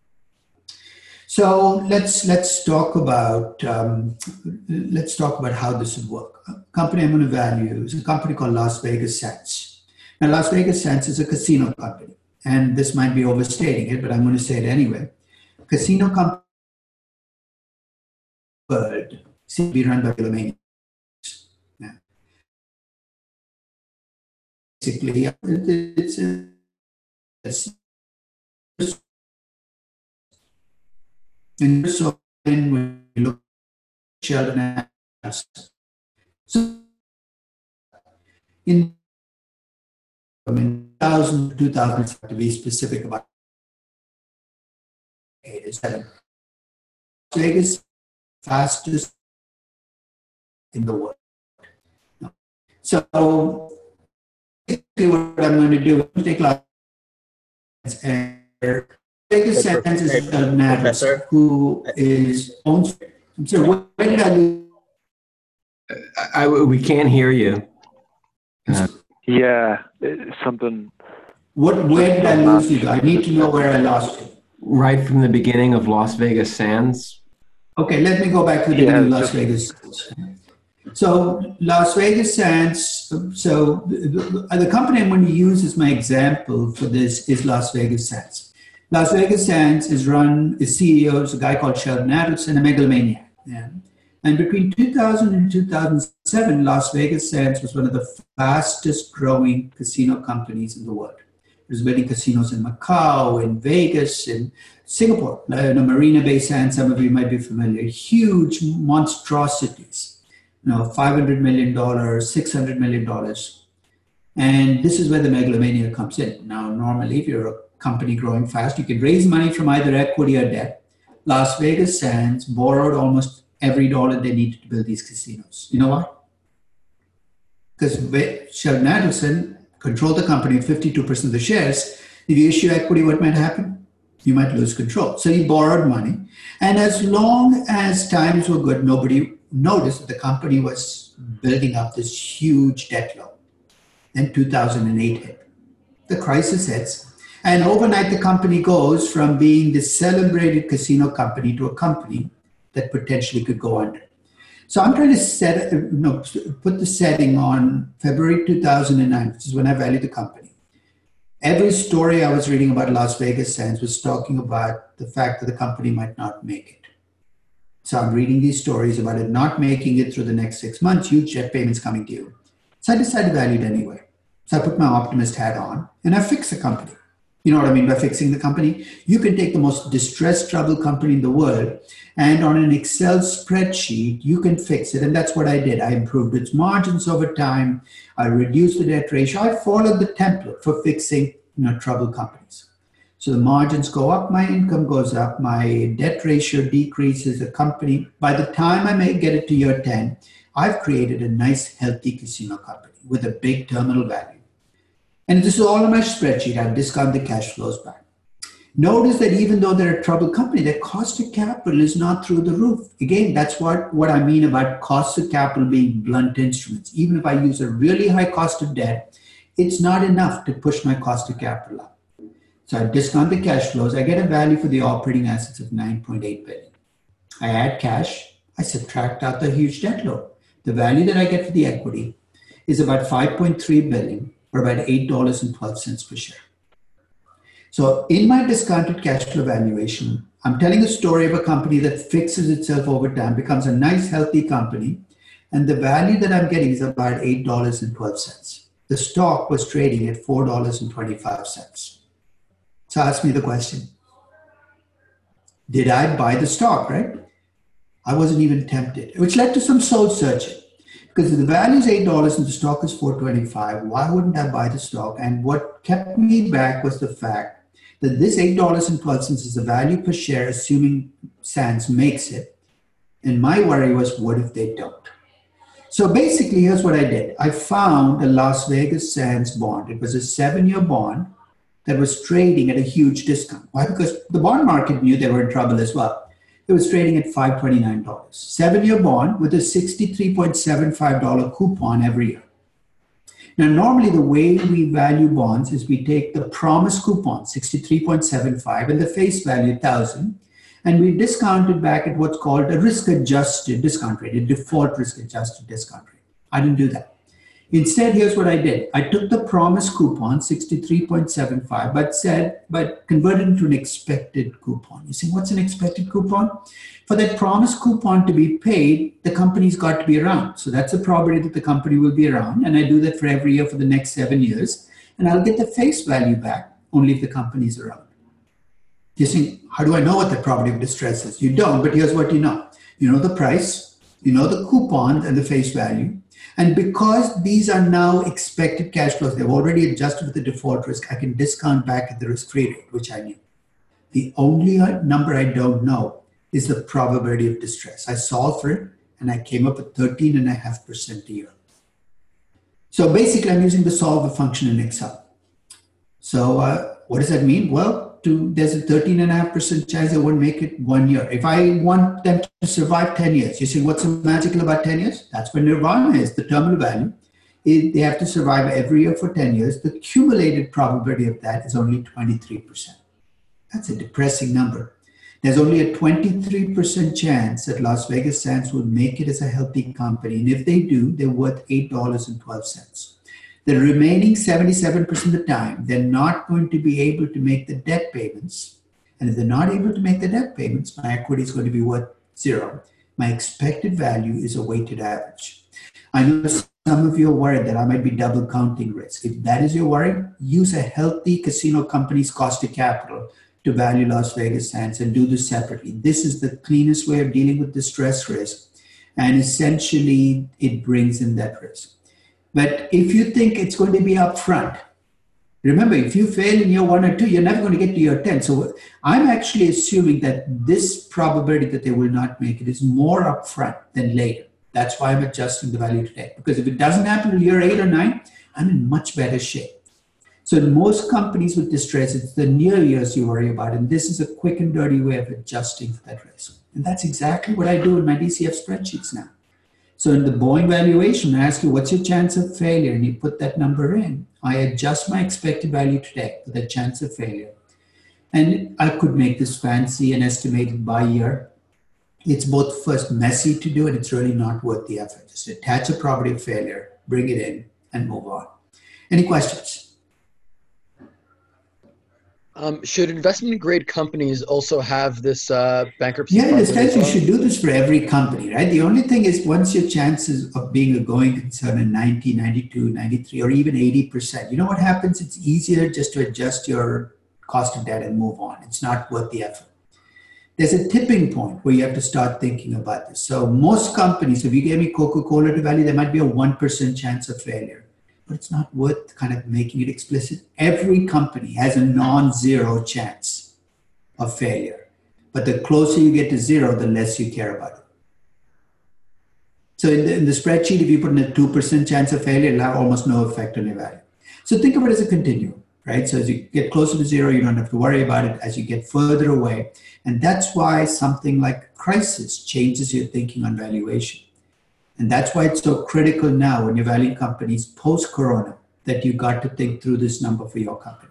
So let's talk about how this would work. A company I'm going to value is a company called Las Vegas Sands. Now, Las Vegas Sands is a casino company, and this might be overstating it, but I'm going to say it anyway. Casino company seem to be run by megalomaniacs. Yeah. Basically, and so when we look at Sheldon Adelson, so in 2000, 2000, to be specific about 87, Vegas fastest in the world. So basically what I'm going to do is take Las Vegas and Vegas Sands is Sheldon Adelson, who owns. So when did I lose? We can't hear you. Yeah, something. Where did I lose you? I need to know where I lost you. Right from the beginning of Las Vegas Sands. Okay, let me go back to the beginning of Las Vegas Sands. So Las Vegas Sands, so the company I'm going to use as my example for this is Las Vegas Sands. Las Vegas Sands is CEO is a guy called Sheldon Adelson, a megalomaniac. Yeah. And between 2000 and 2007, Las Vegas Sands was one of the fastest growing casino companies in the world. There's many casinos in Macau, in Vegas, in Singapore. Marina Bay Sands, some of you might be familiar. Huge monstrosities, $500 million, $600 million. And this is where the megalomania comes in. Now, normally, if you're a company growing fast, you can raise money from either equity or debt. Las Vegas Sands borrowed almost every dollar they needed to build these casinos. You know why? Because Sheldon Adelson controlled the company with 52% of the shares. If you issue equity, what might happen? You might lose control. So he borrowed money. And as long as times were good, nobody noticed that the company was building up this huge debt load. Then 2008 hit. The crisis hits. And overnight, the company goes from being this celebrated casino company to a company that potentially could go under. So I'm trying to put the setting on February 2009, which is when I valued the company. Every story I was reading about Las Vegas Sands was talking about the fact that the company might not make it. So I'm reading these stories about it not making it through the next 6 months, huge jet payments coming due. So I decided to value it anyway. So I put my optimist hat on and I fixed the company. You know what I mean by fixing the company? You can take the most distressed, troubled company in the world, and on an Excel spreadsheet, you can fix it. And that's what I did. I improved its margins over time. I reduced the debt ratio. I followed the template for fixing troubled companies. So the margins go up, my income goes up, my debt ratio decreases. The company, by the time I may get it to year 10, I've created a nice, healthy casino company with a big terminal value. And this is all on my spreadsheet. I discount the cash flows back. Notice that even though they're a troubled company, their cost of capital is not through the roof. Again, that's what I mean about cost of capital being blunt instruments. Even if I use a really high cost of debt, it's not enough to push my cost of capital up. So I discount the cash flows. I get a value for the operating assets of $9.8 billion. I add cash. I subtract out the huge debt load. The value that I get for the equity is about $5.3 billion, or about $8.12 per share. So in my discounted cash flow valuation, I'm telling a story of a company that fixes itself over time, becomes a nice, healthy company, and the value that I'm getting is about $8.12. The stock was trading at $4.25. So ask me the question, did I buy the stock, right? I wasn't even tempted, which led to some soul searching. Because if the value is $8 and the stock is $4.25, why wouldn't I buy the stock? And what kept me back was the fact that this $8.12 is the value per share, assuming Sands makes it. And my worry was, what if they don't? So basically, here's what I did. I found a Las Vegas Sands bond. It was a 7-year bond that was trading at a huge discount. Why? Because the bond market knew they were in trouble as well. It was trading at $529. 7-year bond with a $63.75 coupon every year. Now, normally the way we value bonds is we take the promised coupon, 63.75, and the face value, 1,000, and we discount it back at what's called a risk-adjusted discount rate, a default risk-adjusted discount rate. I didn't do that. Instead, here's what I did. I took the promised coupon, 63.75, but converted it into an expected coupon. You see, what's an expected coupon? For that promised coupon to be paid, the company's got to be around. So that's the probability that the company will be around. And I do that for every year for the next 7 years. And I'll get the face value back only if the company's around. You're saying, how do I know what the probability of distress is? You don't, but here's what you know. You know the price, you know the coupon and the face value. And because these are now expected cash flows, they've already adjusted with the default risk, I can discount back at the risk-free rate, which I knew. The only number I don't know is the probability of distress. I solved for it, and I came up with 13.5% a year. So basically, I'm using the solver function in Excel. So what does that mean? Well, there's a 13.5% chance they won't make it 1 year. If I want them to survive 10 years, you see what's so magical about 10 years? That's when nirvana is, the terminal value. They have to survive every year for 10 years. The cumulated probability of that is only 23%. That's a depressing number. There's only a 23% chance that Las Vegas Sands will make it as a healthy company. And if they do, they're worth $8.12. The remaining 77% of the time, they're not going to be able to make the debt payments. And if they're not able to make the debt payments, my equity is going to be worth $0. My expected value is a weighted average. I know some of you are worried that I might be double counting risk. If that is your worry, use a healthy casino company's cost of capital to value Las Vegas Sands and do this separately. This is the cleanest way of dealing with distress risk. And essentially, it brings in that risk. But if you think it's going to be upfront, Remember, if you fail in year 1 or 2, you're never going to get to year 10. So I'm actually assuming that this probability that they will not make it is more upfront than later. That's why I'm adjusting the value today. Because if it doesn't happen in year 8 or 9, I'm in much better shape. So in most companies with distress, it's the near years you worry about. And this is a quick and dirty way of adjusting for that risk. And that's exactly what I do in my DCF spreadsheets now. So in the Boeing valuation, I ask you, what's your chance of failure? And you put that number in. I adjust my expected value today for the chance of failure. And I could make this fancy and estimate it by year. It's both first messy to do, and it's really not worth the effort. Just attach a probability of failure, bring it in, and move on. Any questions? Should investment grade companies also have this bankruptcy? Yeah, in a sense, you should do this for every company, right? The only thing is once your chances of being a going concern in 90, 92, 93, or even 80%, you know what happens? It's easier just to adjust your cost of debt and move on. It's not worth the effort. There's a tipping point where you have to start thinking about this. So most companies, if you gave me Coca-Cola to value, there might be a 1% chance of failure. But it's not worth kind of making it explicit. Every company has a non-zero chance of failure. But the closer you get to zero, the less you care about it. So in the spreadsheet, if you put in a 2% chance of failure, it'll have almost no effect on your value. So think of it as a continuum, right? So as you get closer to zero, you don't have to worry about it as you get further away. And that's why something like crisis changes your thinking on valuation. And that's why it's so critical now when you're valuing companies post-corona that you got to think through this number for your company.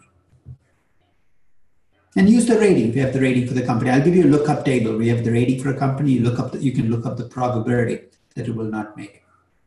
And use the rating if you have the rating for the company. I'll give you a lookup table. We have the rating for a company. You can look up the probability that it will not make it.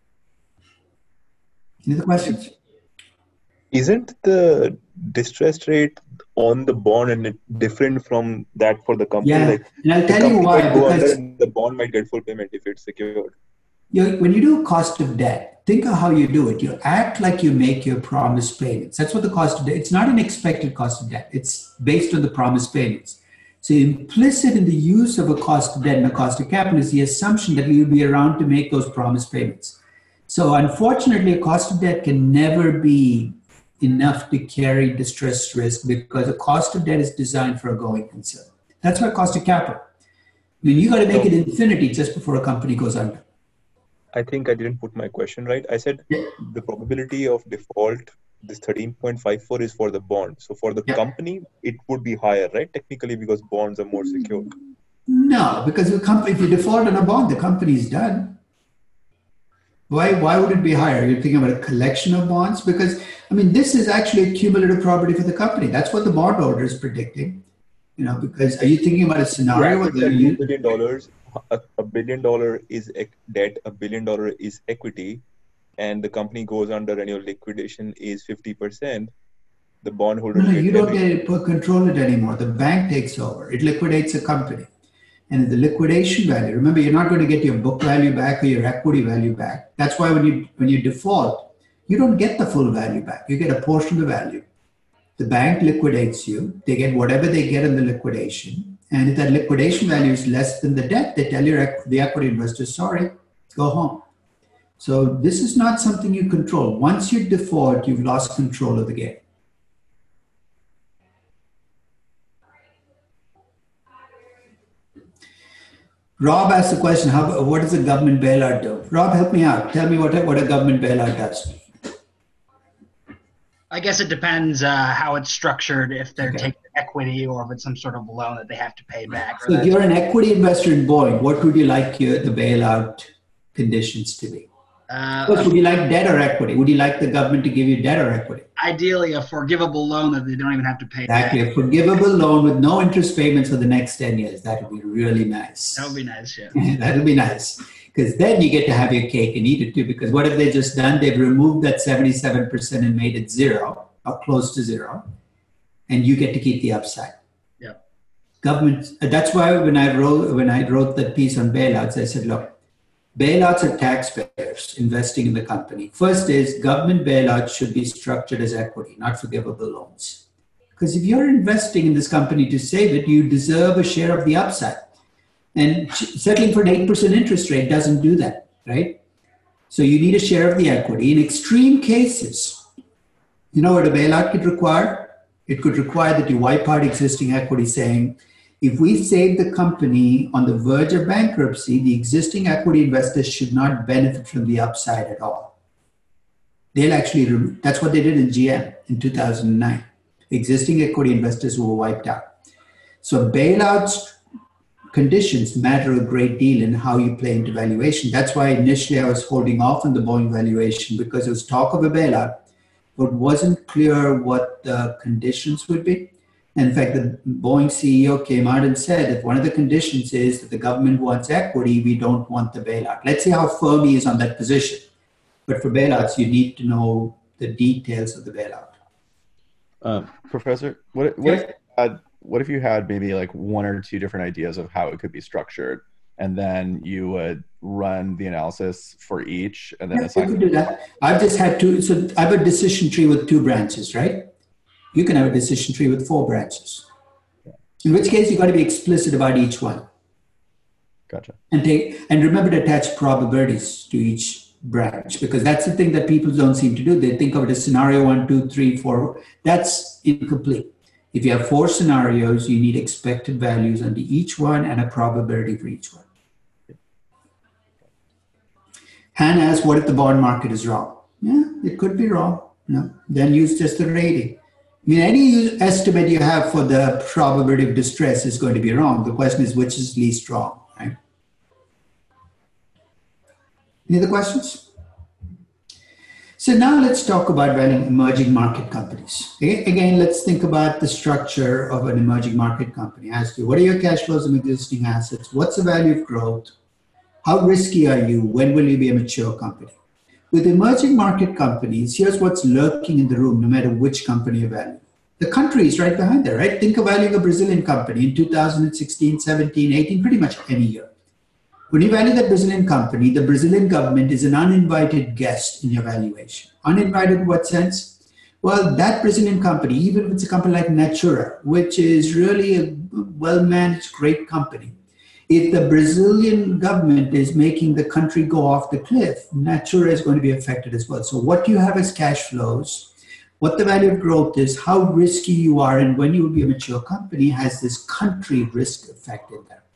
Any other questions? Isn't the distress rate on the bond and different from that for the company? Yeah, like, and I'll tell you why. Because the bond might get full payment if it's secured. When you do cost of debt, think of how you do it. You act like you make your promised payments. That's what the cost of debt, it's not an expected cost of debt. It's based on the promised payments. So implicit in the use of a cost of debt and a cost of capital is the assumption that you'll be around to make those promised payments. So unfortunately, a cost of debt can never be enough to carry distress risk because a cost of debt is designed for a going concern. That's why cost of capital. I mean, you got to make it infinity just before a company goes under. I think I didn't put my question right. I said the probability of default, this 13.54 is for the bond. So for the company, it would be higher, right? Technically, because bonds are more secure. No, because the company, if you default on a bond, the company's done. Why would it be higher? You're thinking about a collection of bonds? Because, I mean, this is actually a cumulative probability for the company. That's what the bondholder is predicting. You know, because are you thinking about a scenario where $1 billion, $1 billion is debt, $1 billion is equity, and the company goes under and your liquidation is 50%, the bondholder... No, you don't get to control it anymore. The bank takes over. It liquidates a company. And the liquidation value, remember, you're not going to get your book value back or your equity value back. That's why when you default, you don't get the full value back. You get a portion of the value. The bank liquidates you. They get whatever they get in the liquidation. And if that liquidation value is less than the debt, they tell the equity investors, sorry, go home. So this is not something you control. Once you default, you've lost control of the game. Rob asked the question, what does a government bailout do? Rob, help me out. Tell me what a government bailout does. I guess it depends how it's structured, if they're taking equity or if it's some sort of loan that they have to pay back. So if you're an equity investor in Boeing, what would you like the bailout conditions to be? Would you like debt or equity? Would you like the government to give you debt or equity? Ideally, a forgivable loan that they don't even have to pay back. Exactly, a forgivable loan with no interest payments for the next 10 years. That would be really nice. That would be nice, yeah. That would be nice. Because then you get to have your cake and eat it too. Because what have they just done? They've removed that 77% and made it zero, or close to zero. And you get to keep the upside. Yeah. Government, that's why when I wrote that piece on bailouts, I said, look, bailouts are taxpayers investing in the company. First is government bailouts should be structured as equity, not forgivable loans. Because if you're investing in this company to save it, you deserve a share of the upside. And settling for an 8% interest rate doesn't do that, right? So you need a share of the equity. In extreme cases, You know what a bailout could require? It could require that you wipe out existing equity, saying, if we save the company on the verge of bankruptcy, the existing equity investors should not benefit from the upside at all. They'll actually, that's what they did in GM in 2009. Existing equity investors were wiped out. So bailouts conditions matter a great deal in how you play into valuation. That's why initially I was holding off on the Boeing valuation, because there was talk of a bailout, but wasn't clear what the conditions would be. And in fact, the Boeing CEO came out and said that one of the conditions is that the government wants equity, we don't want the bailout. Let's see how firm he is on that position. But for bailouts, you need to know the details of the bailout. Professor, what if you had maybe like one or two different ideas of how it could be structured, and then you would run the analysis for each, and then you could do that. I've just had two. So I have a decision tree with 2 branches, right? You can have a decision tree with 4 branches. In which case, you've got to be explicit about each one. Gotcha. And remember to attach probabilities to each branch, because that's the thing that people don't seem to do. They think of it as scenario 1, 2, 3, 4. That's incomplete. If you have 4 scenarios, you need expected values under each one and a probability for each one. Han asks, what if the bond market is wrong? Yeah, it could be wrong. No, then use just the rating. I mean, any estimate you have for the probability of distress is going to be wrong. The question is, which is least wrong, right? Any other questions? So now let's talk about valuing emerging market companies. Again, let's think about the structure of an emerging market company. Ask you, what are your cash flows and existing assets? What's the value of growth? How risky are you? When will you be a mature company? With emerging market companies, here's what's lurking in the room, no matter which company you value. The country is right behind there, right? Think of valuing a Brazilian company in 2016, 17, 18, pretty much any year. When you value that Brazilian company, the Brazilian government is an uninvited guest in your valuation. Uninvited in what sense? Well, that Brazilian company, even if it's a company like Natura, which is really a well-managed, great company, if the Brazilian government is making the country go off the cliff, Natura is going to be affected as well. So what you have as cash flows, what the value of growth is, how risky you are, and when you will be a mature company has this country risk effect in there.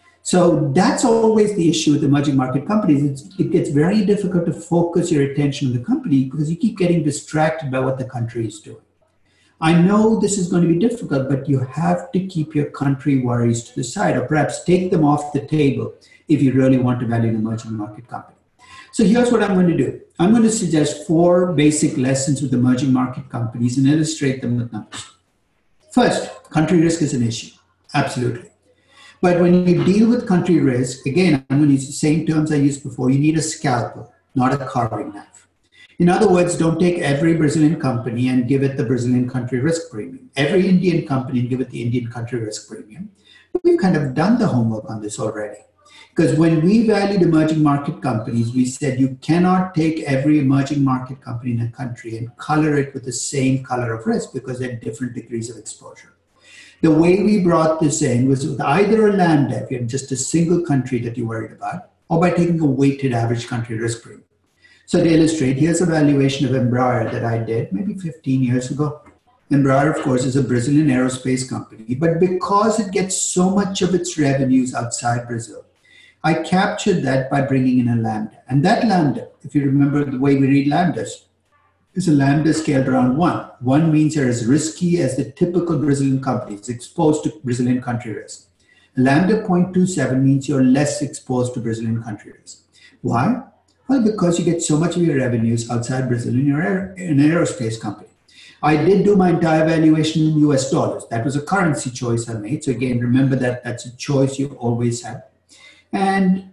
So that's always the issue with emerging market companies. It gets very difficult to focus your attention on the company because you keep getting distracted by what the country is doing. I know this is going to be difficult, but you have to keep your country worries to the side, or perhaps take them off the table if you really want to value an emerging market company. So here's what I'm going to do. I'm going to suggest 4 basic lessons with emerging market companies and illustrate them with numbers. First, country risk is an issue. Absolutely. But when you deal with country risk, again, I'm going to use the same terms I used before. You need a scalpel, not a carving knife. In other words, don't take every Brazilian company and give it the Brazilian country risk premium. Every Indian company and give it the Indian country risk premium. But we've kind of done the homework on this already. Because when we valued emerging market companies, we said you cannot take every emerging market company in a country and color it with the same color of risk because they have different degrees of exposure. The way we brought this in was with either a lambda, if you have just a single country that you're worried about, or by taking a weighted average country risk premium. So to illustrate, here's a valuation of Embraer that I did maybe 15 years ago. Embraer, of course, is a Brazilian aerospace company, but because it gets so much of its revenues outside Brazil, I captured that by bringing in a lambda. And that lambda, if you remember the way we read lambdas, is a lambda scaled around 1. 1 means you're as risky as the typical Brazilian company is exposed to Brazilian country risk. Lambda 0.27 means you're less exposed to Brazilian country risk. Why? Well, because you get so much of your revenues outside Brazil in an aerospace company. I did do my entire valuation in US dollars. That was a currency choice I made. So again, remember that that's a choice you always have. And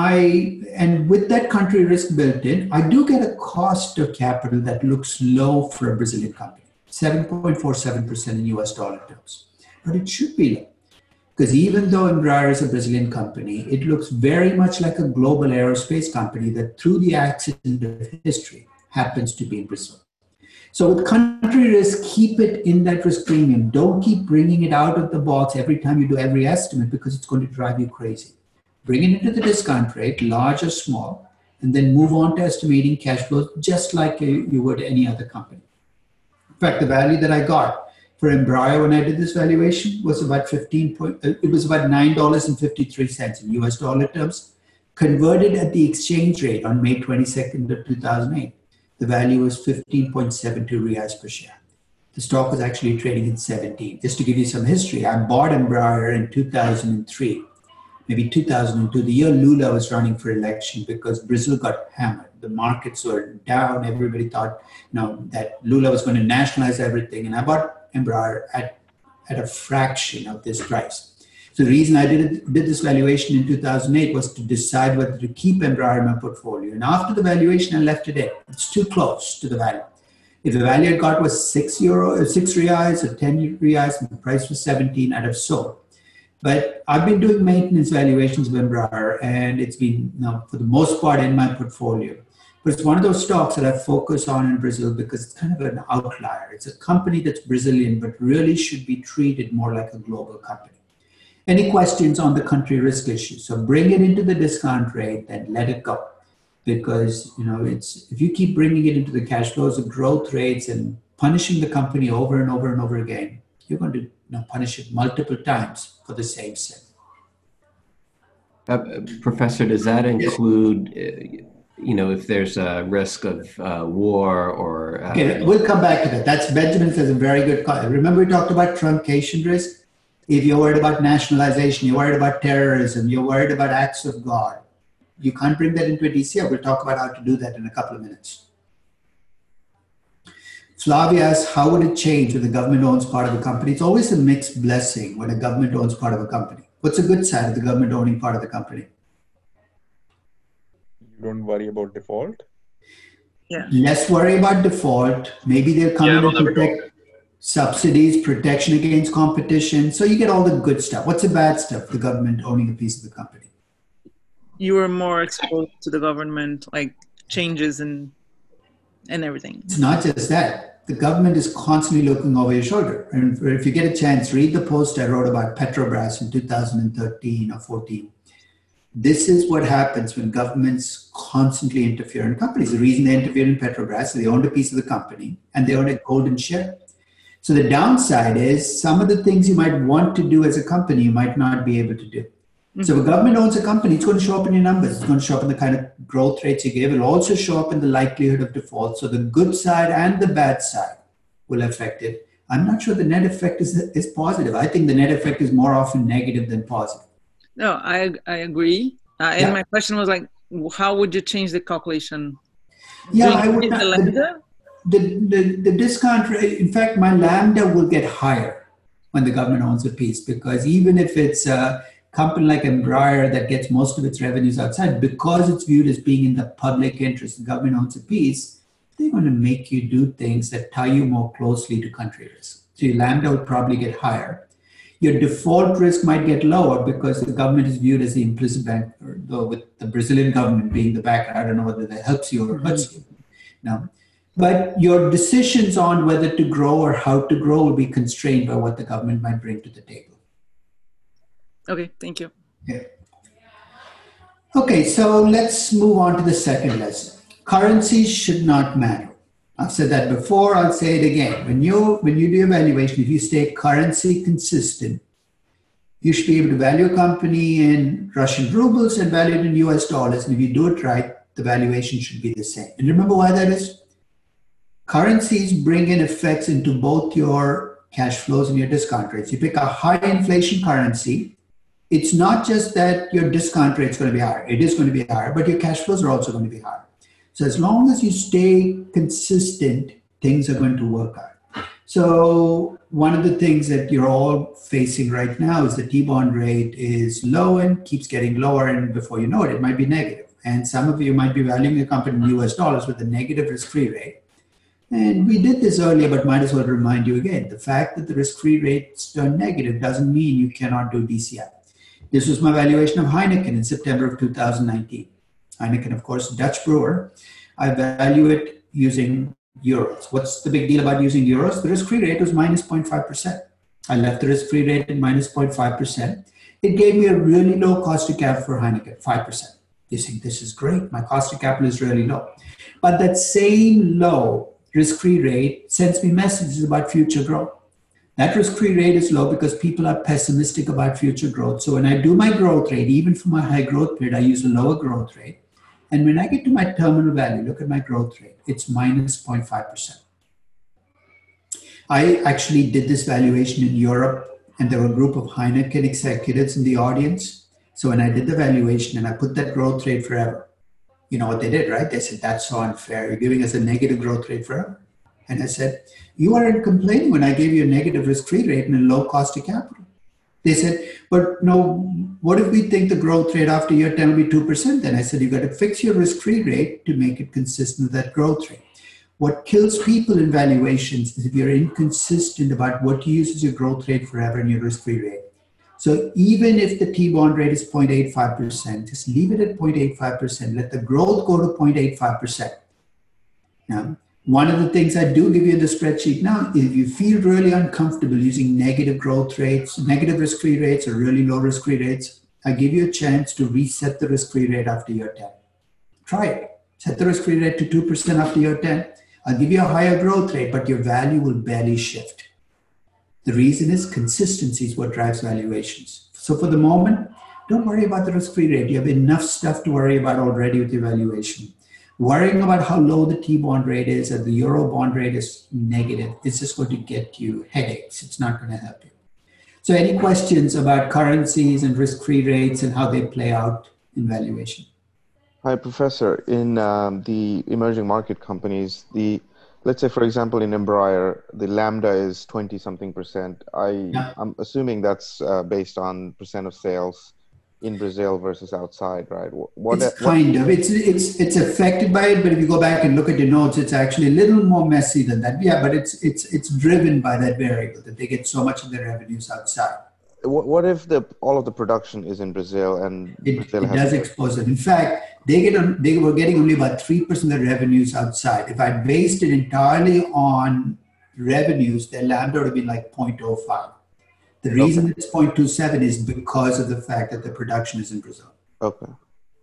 with that country risk built in, I do get a cost of capital that looks low for a Brazilian company, 7.47% in US dollar terms. But it should be low. Because even though Embraer is a Brazilian company, it looks very much like a global aerospace company that through the accident of history happens to be in Brazil. So with country risk, keep it in that risk premium. Don't keep bringing it out of the box every time you do every estimate because it's going to drive you crazy. Bring it into the discount rate, large or small, and then move on to estimating cash flows just like you would any other company. fact, the value that I got for Embraer when I did this valuation was about it was about $9.53 in US dollar terms. Converted at the exchange rate on May 22nd of 2008, the value was 15.72 riyals per share. The stock was actually trading at 17. Just to give you some history, I bought Embraer in 2003, maybe 2002, the year Lula was running for election because Brazil got hammered. The markets were down. Everybody thought, that Lula was going to nationalize everything. And I bought Embraer at a fraction of this price. So the reason I did this valuation in 2008 was to decide whether to keep Embraer in my portfolio. And after the valuation, I left it in. It's too close to the value. If the value I got was 6 reais or 10 reais, and the price was 17, I'd have sold. But I've been doing maintenance valuations of Embraer, and it's been, for the most part, in my portfolio. But it's one of those stocks that I focus on in Brazil because it's kind of an outlier. It's a company that's Brazilian, but really should be treated more like a global company. Any questions on the country risk issue? So bring it into the discount rate and let it go. Because, if you keep bringing it into the cash flows, the growth rates, and punishing the company over and over and over again, you're going to punish it multiple times for the same sin. Professor, does that include, if there's a risk of war or... Okay, we'll come back to that. Benjamin says a very good call. Remember we talked about truncation risk? If you're worried about nationalization, you're worried about terrorism, you're worried about acts of God, you can't bring that into a DCF. We'll talk about how to do that in a couple of minutes. Flavia asks, how would it change when the government owns part of a company? It's always a mixed blessing when a government owns part of a company. What's a good side of the government owning part of the company? You don't worry about default? Yeah. Less worry about default. Maybe they're coming to protect subsidies, protection against competition. So you get all the good stuff. What's the bad stuff, the government owning a piece of the company? You are more exposed to the government, like changes and everything. It's not just that. The government is constantly looking over your shoulder. And if you get a chance, read the post I wrote about Petrobras in 2013 or 14. This is what happens when governments constantly interfere in companies. The reason they interfered in Petrobras is they owned a piece of the company and they owned a golden share. So the downside is some of the things you might want to do as a company, you might not be able to do. Mm-hmm. So if a government owns a company, it's going to show up in your numbers. It's going to show up in the kind of growth rates you give. It'll also show up in the likelihood of default. So the good side and the bad side will affect it. I'm not sure the net effect is positive. I think the net effect is more often negative than positive. No, I agree. And my question was like, how would you change the calculation? I would not. The discount rate, in fact, my lambda will get higher when the government owns a piece, because even if it's a company like Embraer that gets most of its revenues outside, because it's viewed as being in the public interest, the government owns a piece, they're going to make you do things that tie you more closely to country risk. So your lambda will probably get higher. Your default risk might get lower because the government is viewed as the implicit bank, or with the Brazilian government being the backer. I don't know whether that helps you or hurts you. No. But your decisions on whether to grow or how to grow will be constrained by what the government might bring to the table. Okay, thank you. Yeah. Okay, so let's move on to the second lesson. Currencies should not matter. I've said that before, I'll say it again. When you do evaluation, if you stay currency consistent, you should be able to value a company in Russian rubles and value it in US dollars. And if you do it right, the valuation should be the same. And remember why that is? Currencies bring in effects into both your cash flows and your discount rates. You pick a high inflation currency, it's not just that your discount rate is going to be higher. It is going to be higher, but your cash flows are also going to be higher. So as long as you stay consistent, things are going to work out. So one of the things that you're all facing right now is the T-bond rate is low and keeps getting lower, and before you know it, it might be negative. And some of you might be valuing a company in US dollars with a negative risk-free rate. And we did this earlier, but might as well remind you again. The fact that the risk-free rates turn negative doesn't mean you cannot do DCF. This was my valuation of Heineken in September of 2019. Heineken, of course, Dutch brewer. I value it using euros. What's the big deal about using euros? The risk-free rate was minus 0.5%. I left the risk-free rate at minus 0.5%. It gave me a really low cost of capital for Heineken, 5%. You think this is great. My cost of capital is really low. But that same low risk-free rate sends me messages about future growth. That risk-free rate is low because people are pessimistic about future growth. So when I do my growth rate, even for my high growth period, I use a lower growth rate. And when I get to my terminal value, look at my growth rate, it's minus 0.5%. I actually did this valuation in Europe, and there were a group of Heineken executives in the audience. So when I did the valuation and I put that growth rate forever, you know what they did, right? They said, that's so unfair. You're giving us a negative growth rate forever. And I said, you weren't complaining when I gave you a negative risk-free rate and a low cost of capital. They said, but no, what if we think the growth rate after year 10 will be 2%? Then I said, you've got to fix your risk-free rate to make it consistent with that growth rate. What kills people in valuations is if you're inconsistent about what you use as your growth rate forever and your risk-free rate. So even if the T-bond rate is 0.85%, just leave it at 0.85%. Let the growth go to 0.85%. Now, one of the things I do give you in the spreadsheet now is if you feel really uncomfortable using negative growth rates, negative risk-free rates, or really low risk-free rates, I give you a chance to reset the risk-free rate after year 10. Try it. Set the risk-free rate to 2% after year 10. I'll give you a higher growth rate, but your value will barely shift. The reason is consistency is what drives valuations. So for the moment, don't worry about the risk-free rate. You have enough stuff to worry about already with your valuation. Worrying about how low the T-bond rate is or the Euro bond rate is negative, it's just going to get you headaches. It's not going to help you. So any questions about currencies and risk-free rates and how they play out in valuation? Hi, Professor. In the emerging market companies, let's say, for example, in Embraer, the lambda is 20-something%. I'm assuming that's based on percent of sales in Brazil versus outside, right? It's affected by it, but if you go back and look at your notes, it's actually a little more messy than that. Yeah, but it's driven by that variable that they get so much of their revenues outside. What if all of the production is in Brazil and Brazil it does expose it? In fact, they were getting only about 3% of their revenues outside. If I based it entirely on revenues, their lambda would have been like 0.05. The reason it's 0.27 is because of the fact that the production is in Brazil. Okay.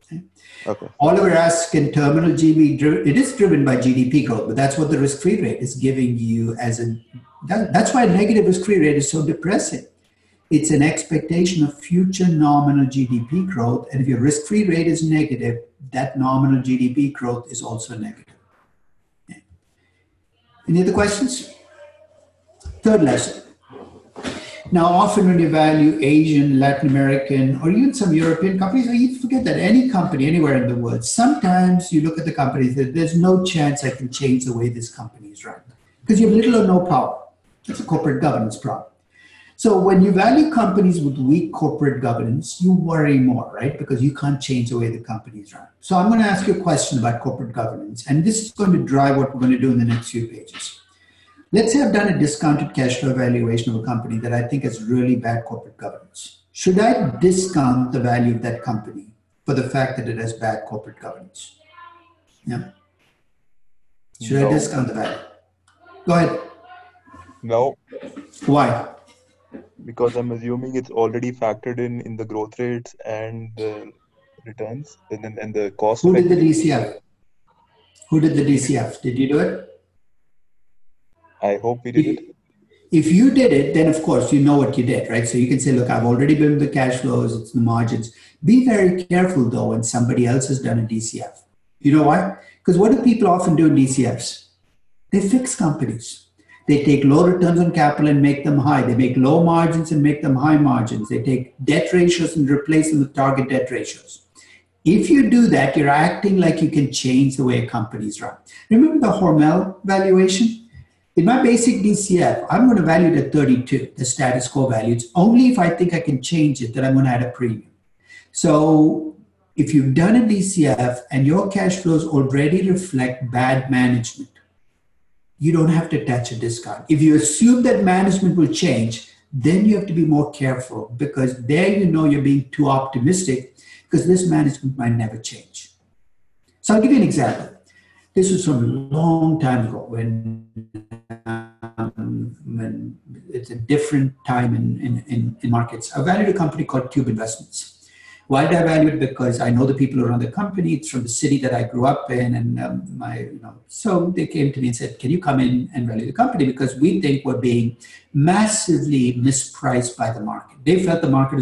Oliver asks, can terminal GB, it is driven by GDP growth, but that's what the risk-free rate is giving you that's why negative risk-free rate is so depressing. It's an expectation of future nominal GDP growth. And if your risk-free rate is negative, that nominal GDP growth is also negative. Okay. Any other questions? Third lesson. Now, often when you value Asian, Latin American, or even some European companies, you forget that any company anywhere in the world, sometimes you look at the companies that there's no chance I can change the way this company is run because you have little or no power. That's a corporate governance problem. So when you value companies with weak corporate governance, you worry more, right? Because you can't change the way the company is run. So I'm going to ask you a question about corporate governance, and this is going to drive what we're going to do in the next few pages. Let's say I've done a discounted cash flow valuation of a company that I think has really bad corporate governance. Should I discount the value of that company for the fact that it has bad corporate governance? Yeah. Should I discount the value? Go ahead. No. Why? Because I'm assuming it's already factored in the growth rates and the returns and the cost. Who did the DCF? Who did the DCF? Did you do it? I hope we did it. If you did it, then of course you know what you did, right? So you can say, look, I've already built the cash flows, it's the margins. Be very careful though when somebody else has done a DCF. You know why? Because what do people often do in DCFs? They fix companies. They take low returns on capital and make them high. They make low margins and make them high margins. They take debt ratios and replace them with target debt ratios. If you do that, you're acting like you can change the way a company is run. Remember the Hormel valuation? In my basic DCF, I'm going to value it at 32, the status quo value. It's only if I think I can change it that I'm going to add a premium. So if you've done a DCF and your cash flows already reflect bad management, you don't have to attach a discount. If you assume that management will change, then you have to be more careful because there you know you're being too optimistic because this management might never change. So I'll give you an example. This was from a long time ago when it's a different time in markets. I valued a company called Cube Investments. Why did I value it? Because I know the people who run the company. It's from the city that I grew up in, and so they came to me and said, "Can you come in and value the company? Because we think we're being massively mispriced by the market." They felt the market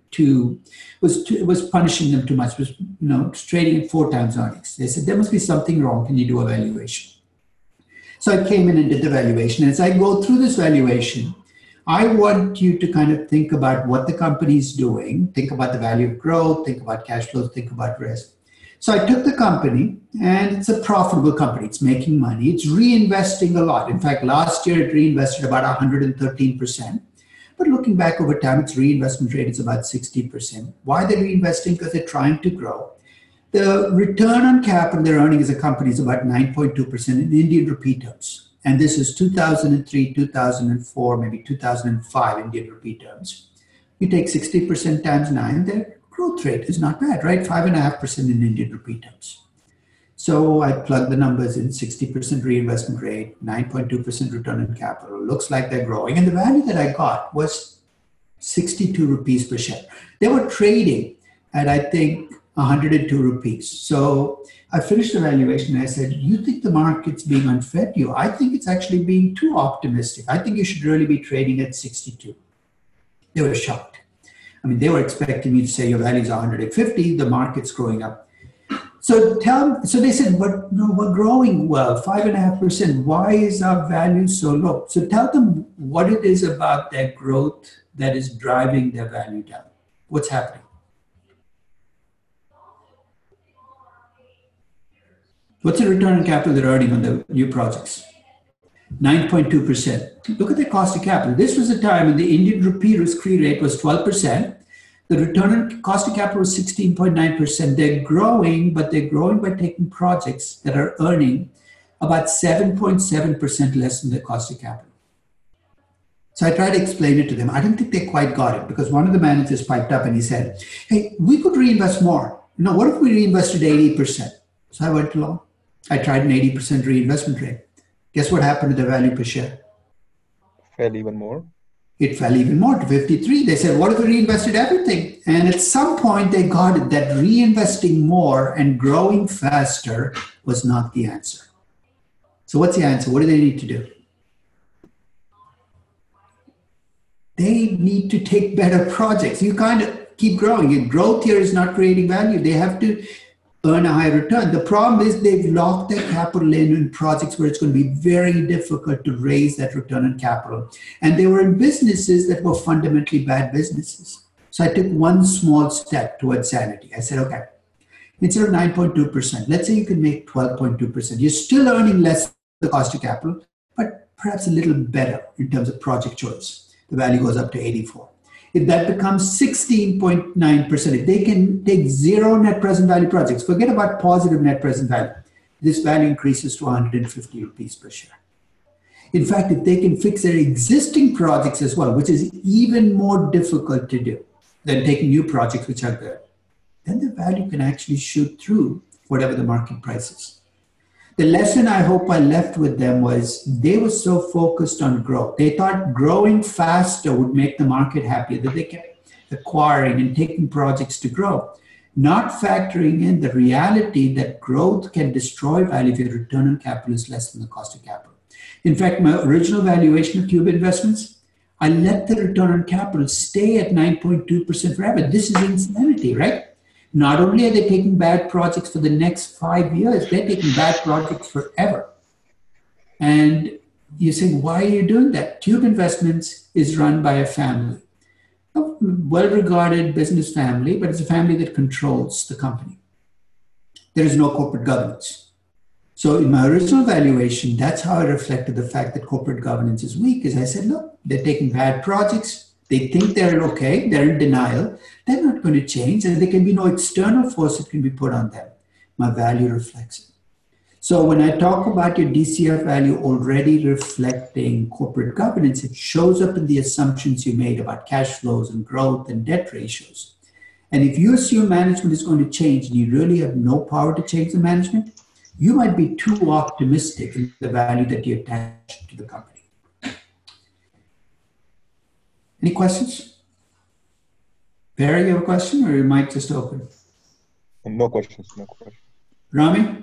was punishing them too much. Was trading at 4 times earnings. They said there must be something wrong. Can you do a valuation? So I came in and did the valuation. As I go through this valuation, I want you to kind of think about what the company is doing, think about the value of growth, think about cash flows, think about risk. So I took the company, and it's a profitable company. It's making money. It's reinvesting a lot. In fact, last year it reinvested about 113%. But looking back over time, its reinvestment rate is about 60%. Why they're reinvesting? Because they're trying to grow. The return on capital they're earning as a company is about 9.2% in Indian rupee terms. And this is 2003, 2004, maybe 2005 Indian rupee terms. You take 60% times 9, their growth rate is not bad, right? 5.5% in Indian rupee terms. So I plugged the numbers in, 60% reinvestment rate, 9.2% return on capital. Looks like they're growing. And the value that I got was 62 rupees per share. They were trading at, I think, 102 rupees. So I finished the valuation and I said, you think the market's being unfair to you? I think it's actually being too optimistic. I think you should really be trading at 62. They were shocked. I mean, they were expecting me to say your value is 150, the market's growing up. So they said, but no, we're growing well, 5.5%. Why is our value so low? So tell them what it is about their growth that is driving their value down. What's happening? What's the return on capital they're earning on the new projects? 9.2%. Look at the cost of capital. This was a time when the Indian rupee risk-free rate was 12%. The return on cost of capital was 16.9%. They're growing, but they're growing by taking projects that are earning about 7.7% less than the cost of capital. So I tried to explain it to them. I didn't think they quite got it because one of the managers piped up and he said, hey, we could reinvest more. What if we reinvested 80%? So I went along. I tried an 80% reinvestment rate. Guess what happened to the value per share? Fell even more. It fell even more to 53. They said, what if we reinvested everything? And at some point they got it that reinvesting more and growing faster was not the answer. So what's the answer? What do they need to do? They need to take better projects. You can't keep growing. Your growth here is not creating value. They have to earn a high return. The problem is they've locked their capital in projects where it's going to be very difficult to raise that return on capital. And they were in businesses that were fundamentally bad businesses. So I took one small step towards sanity. I said, okay, instead of 9.2%, let's say you can make 12.2%. You're still earning less than the cost of capital, but perhaps a little better in terms of project choice. The value goes up to 84. If that becomes 16.9%, if they can take 0 net present value projects, forget about positive net present value, this value increases to 150 rupees per share. In fact, if they can fix their existing projects as well, which is even more difficult to do than taking new projects which are good, then the value can actually shoot through whatever the market price is. The lesson I hope I left with them was they were so focused on growth. They thought growing faster would make the market happier, that they kept acquiring and taking projects to grow, not factoring in the reality that growth can destroy value if your return on capital is less than the cost of capital. In fact, my original valuation of Cube Investments, I let the return on capital stay at 9.2% forever. This is insanity, right? Not only are they taking bad projects for the next 5 years, they're taking bad projects forever. And you say, why are you doing that? Cube Investments is run by a family, a well-regarded business family, but it's a family that controls the company. There is no corporate governance. So in my original valuation, that's how I reflected the fact that corporate governance is weak, is I said, look, they're taking bad projects. They think they're okay, they're in denial, they're not going to change, and there can be no external force that can be put on them. My value reflects it. So when I talk about your DCF value already reflecting corporate governance, it shows up in the assumptions you made about cash flows and growth and debt ratios. And if you assume management is going to change and you really have no power to change the management, you might be too optimistic in the value that you attach to the company. Any questions? Perry, you have a question, or your mic just open? No questions. No questions. Rami?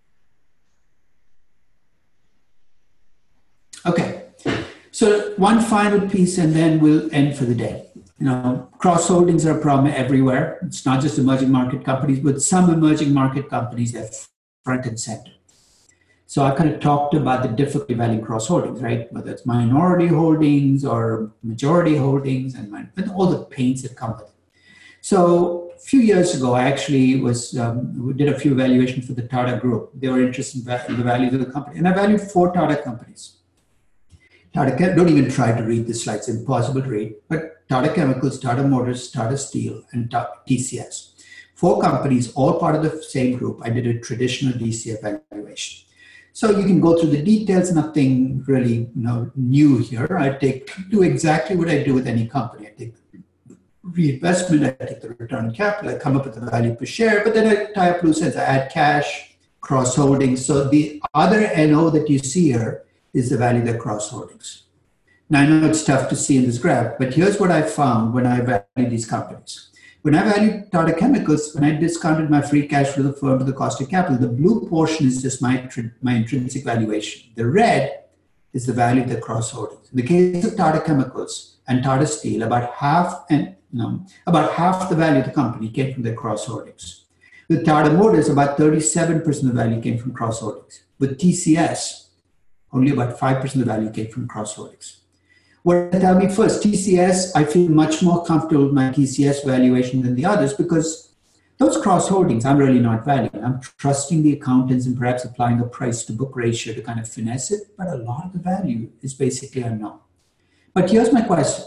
Okay. So one final piece, and then we'll end for the day. Cross holdings are a problem everywhere. It's not just emerging market companies, but some emerging market companies, they're front and center. So I kind of talked about the difficulty of having cross holdings, right? Whether it's minority holdings or majority holdings and all the pains that come with it. So a few years ago, I actually we did a few evaluations for the Tata Group. They were interested in the value of the company. And I valued 4 Tata companies. Don't even try to read this slide, it's impossible to read. But Tata Chemicals, Tata Motors, Tata Steel, and TCS. 4 companies, all part of the same group. I did a traditional DCF valuation. So you can go through the details, nothing really new here. I do exactly what I do with any company. I take the reinvestment, I take the return on capital, I come up with the value per share, but then I tie up loose ends. I add cash, cross holdings. So the other NO that you see here is the value of the cross holdings. Now I know it's tough to see in this graph, but here's what I found when I valued these companies. When I valued Tata Chemicals, when I discounted my free cash for the firm to the cost of capital, the blue portion is just my intrinsic valuation. The red is the value of the cross holdings. In the case of Tata Chemicals and Tata Steel, about half the value of the company came from their cross holdings. With Tata Motors, about 37% of the value came from cross holdings. With TCS, only about 5% of the value came from cross holdings. What tell me first, TCS, I feel much more comfortable with my TCS valuation than the others because those cross holdings I'm really not valuing. I'm trusting the accountants and perhaps applying a price to book ratio to kind of finesse it, but a lot of the value is basically unknown. But here's my question.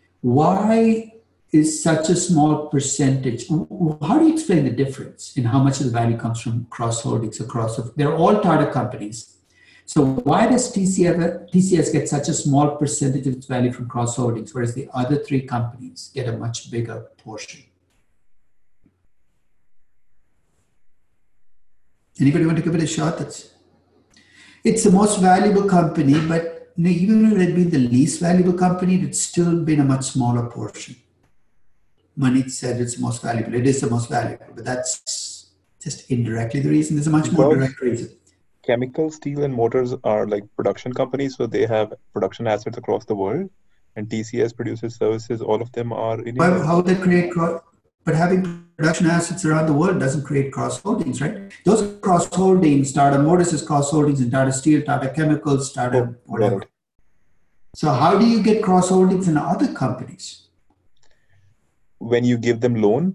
Why is such a small percentage? How do you explain the difference in how much of the value comes from cross holdings they're all Tata companies. So why does TCS get such a small percentage of its value from cross holdings, whereas the other 3 companies get a much bigger portion? Anybody want to give it a shot? It's the most valuable company, but even if it had been the least valuable company, it's still been a much smaller portion. Manit said it's the most valuable. It is the most valuable, but that's just indirectly the reason. There's a much more direct reason. Chemical, steel, and motors are like production companies, so they have production assets across the world. And TCS produces services. All of them are in India. How they create but having production assets around the world doesn't create cross holdings, right? Those cross holdings, Tata Motors is cross holdings in Tata Steel, Tata Chemicals, Tata whatever. Right. So how do you get cross holdings in other companies? When you give them loan.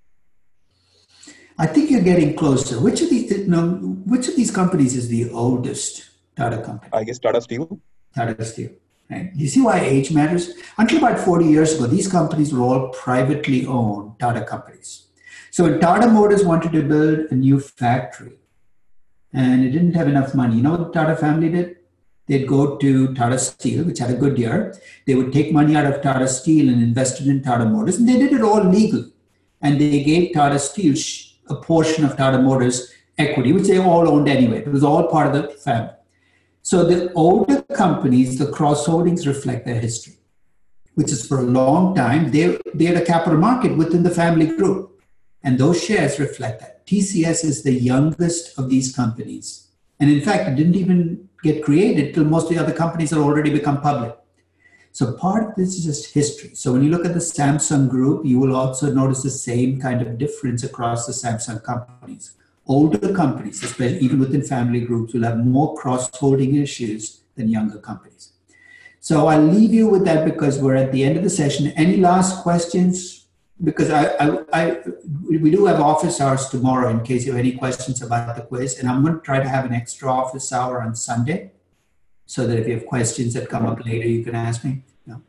I think you're getting closer. Which of these companies is the oldest Tata company? I guess Tata Steel. Tata Steel. Right. You see why age matters? Until about 40 years ago, these companies were all privately owned Tata companies. So when Tata Motors wanted to build a new factory and it didn't have enough money, you know what the Tata family did? They'd go to Tata Steel, which had a good year. They would take money out of Tata Steel and invest it in Tata Motors. And they did it all legally. And they gave Tata Steel a portion of Tata Motors equity, which they all owned anyway. It was all part of the family. So the older companies, the cross holdings reflect their history, which is for a long time, they had a capital market within the family group. And those shares reflect that. TCS is the youngest of these companies. And in fact, it didn't even get created till most of the other companies had already become public. So part of this is just history. So when you look at the Samsung group, you will also notice the same kind of difference across the Samsung companies. Older companies, especially even within family groups, will have more cross-holding issues than younger companies. So I'll leave you with that because we're at the end of the session. Any last questions? Because we do have office hours tomorrow in case you have any questions about the quiz. And I'm going to try to have an extra office hour on Sunday so that if you have questions that come up later, you can ask me. No.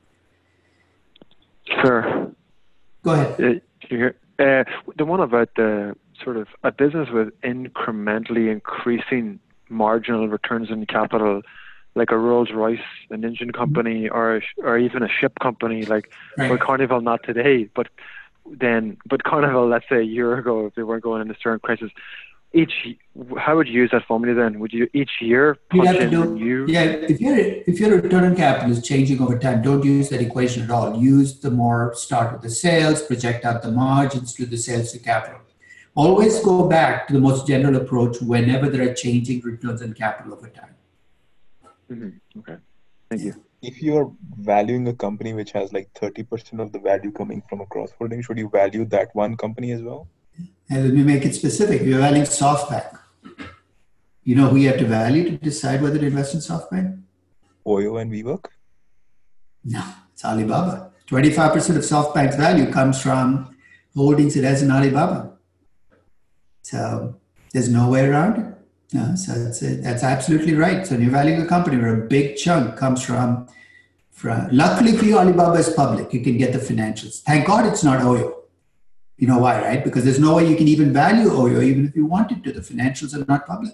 Sure. Go ahead. The one about the sort of a business with incrementally increasing marginal returns on capital, like a Rolls-Royce, an engine company, or even a ship company, like well, Carnival, not today, but Carnival, let's say a year ago, if they weren't going into certain crisis, how would you use that formula then? Would you each year punch in a new? Yeah, if your return on capital is changing over time, don't use that equation at all. Use the more, start with the sales, project out the margins, do the sales to capital. Always go back to the most general approach whenever there are changing returns on capital over time. Mm-hmm. Okay, thank you. If you are valuing a company which has like 30% of the value coming from a cross-holding, should you value that one company as well? And let me make it specific. You're valuing SoftBank. You know who you have to value to decide whether to invest in SoftBank? Oyo and WeWork? No, it's Alibaba. 25% of SoftBank's value comes from holdings it has in Alibaba. So there's no way around it. No, so that's absolutely right. So when you're valuing a company where a big chunk comes from luckily for you, Alibaba is public. You can get the financials. Thank God it's not Oyo. You know why, right? Because there's no way you can even value Oyo even if you wanted to. The financials are not public.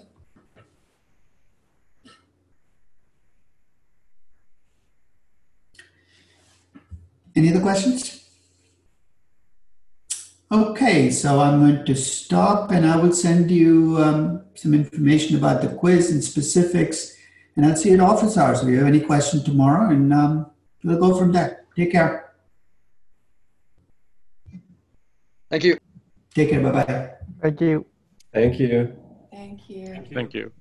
Any other questions? Okay, so I'm going to stop and I will send you some information about the quiz and specifics, and I'll see you at office hours if you have any questions tomorrow, and we'll go from there. Take care. Thank you. Take care. Bye-bye. Thank you. Thank you. Thank you. Thank you.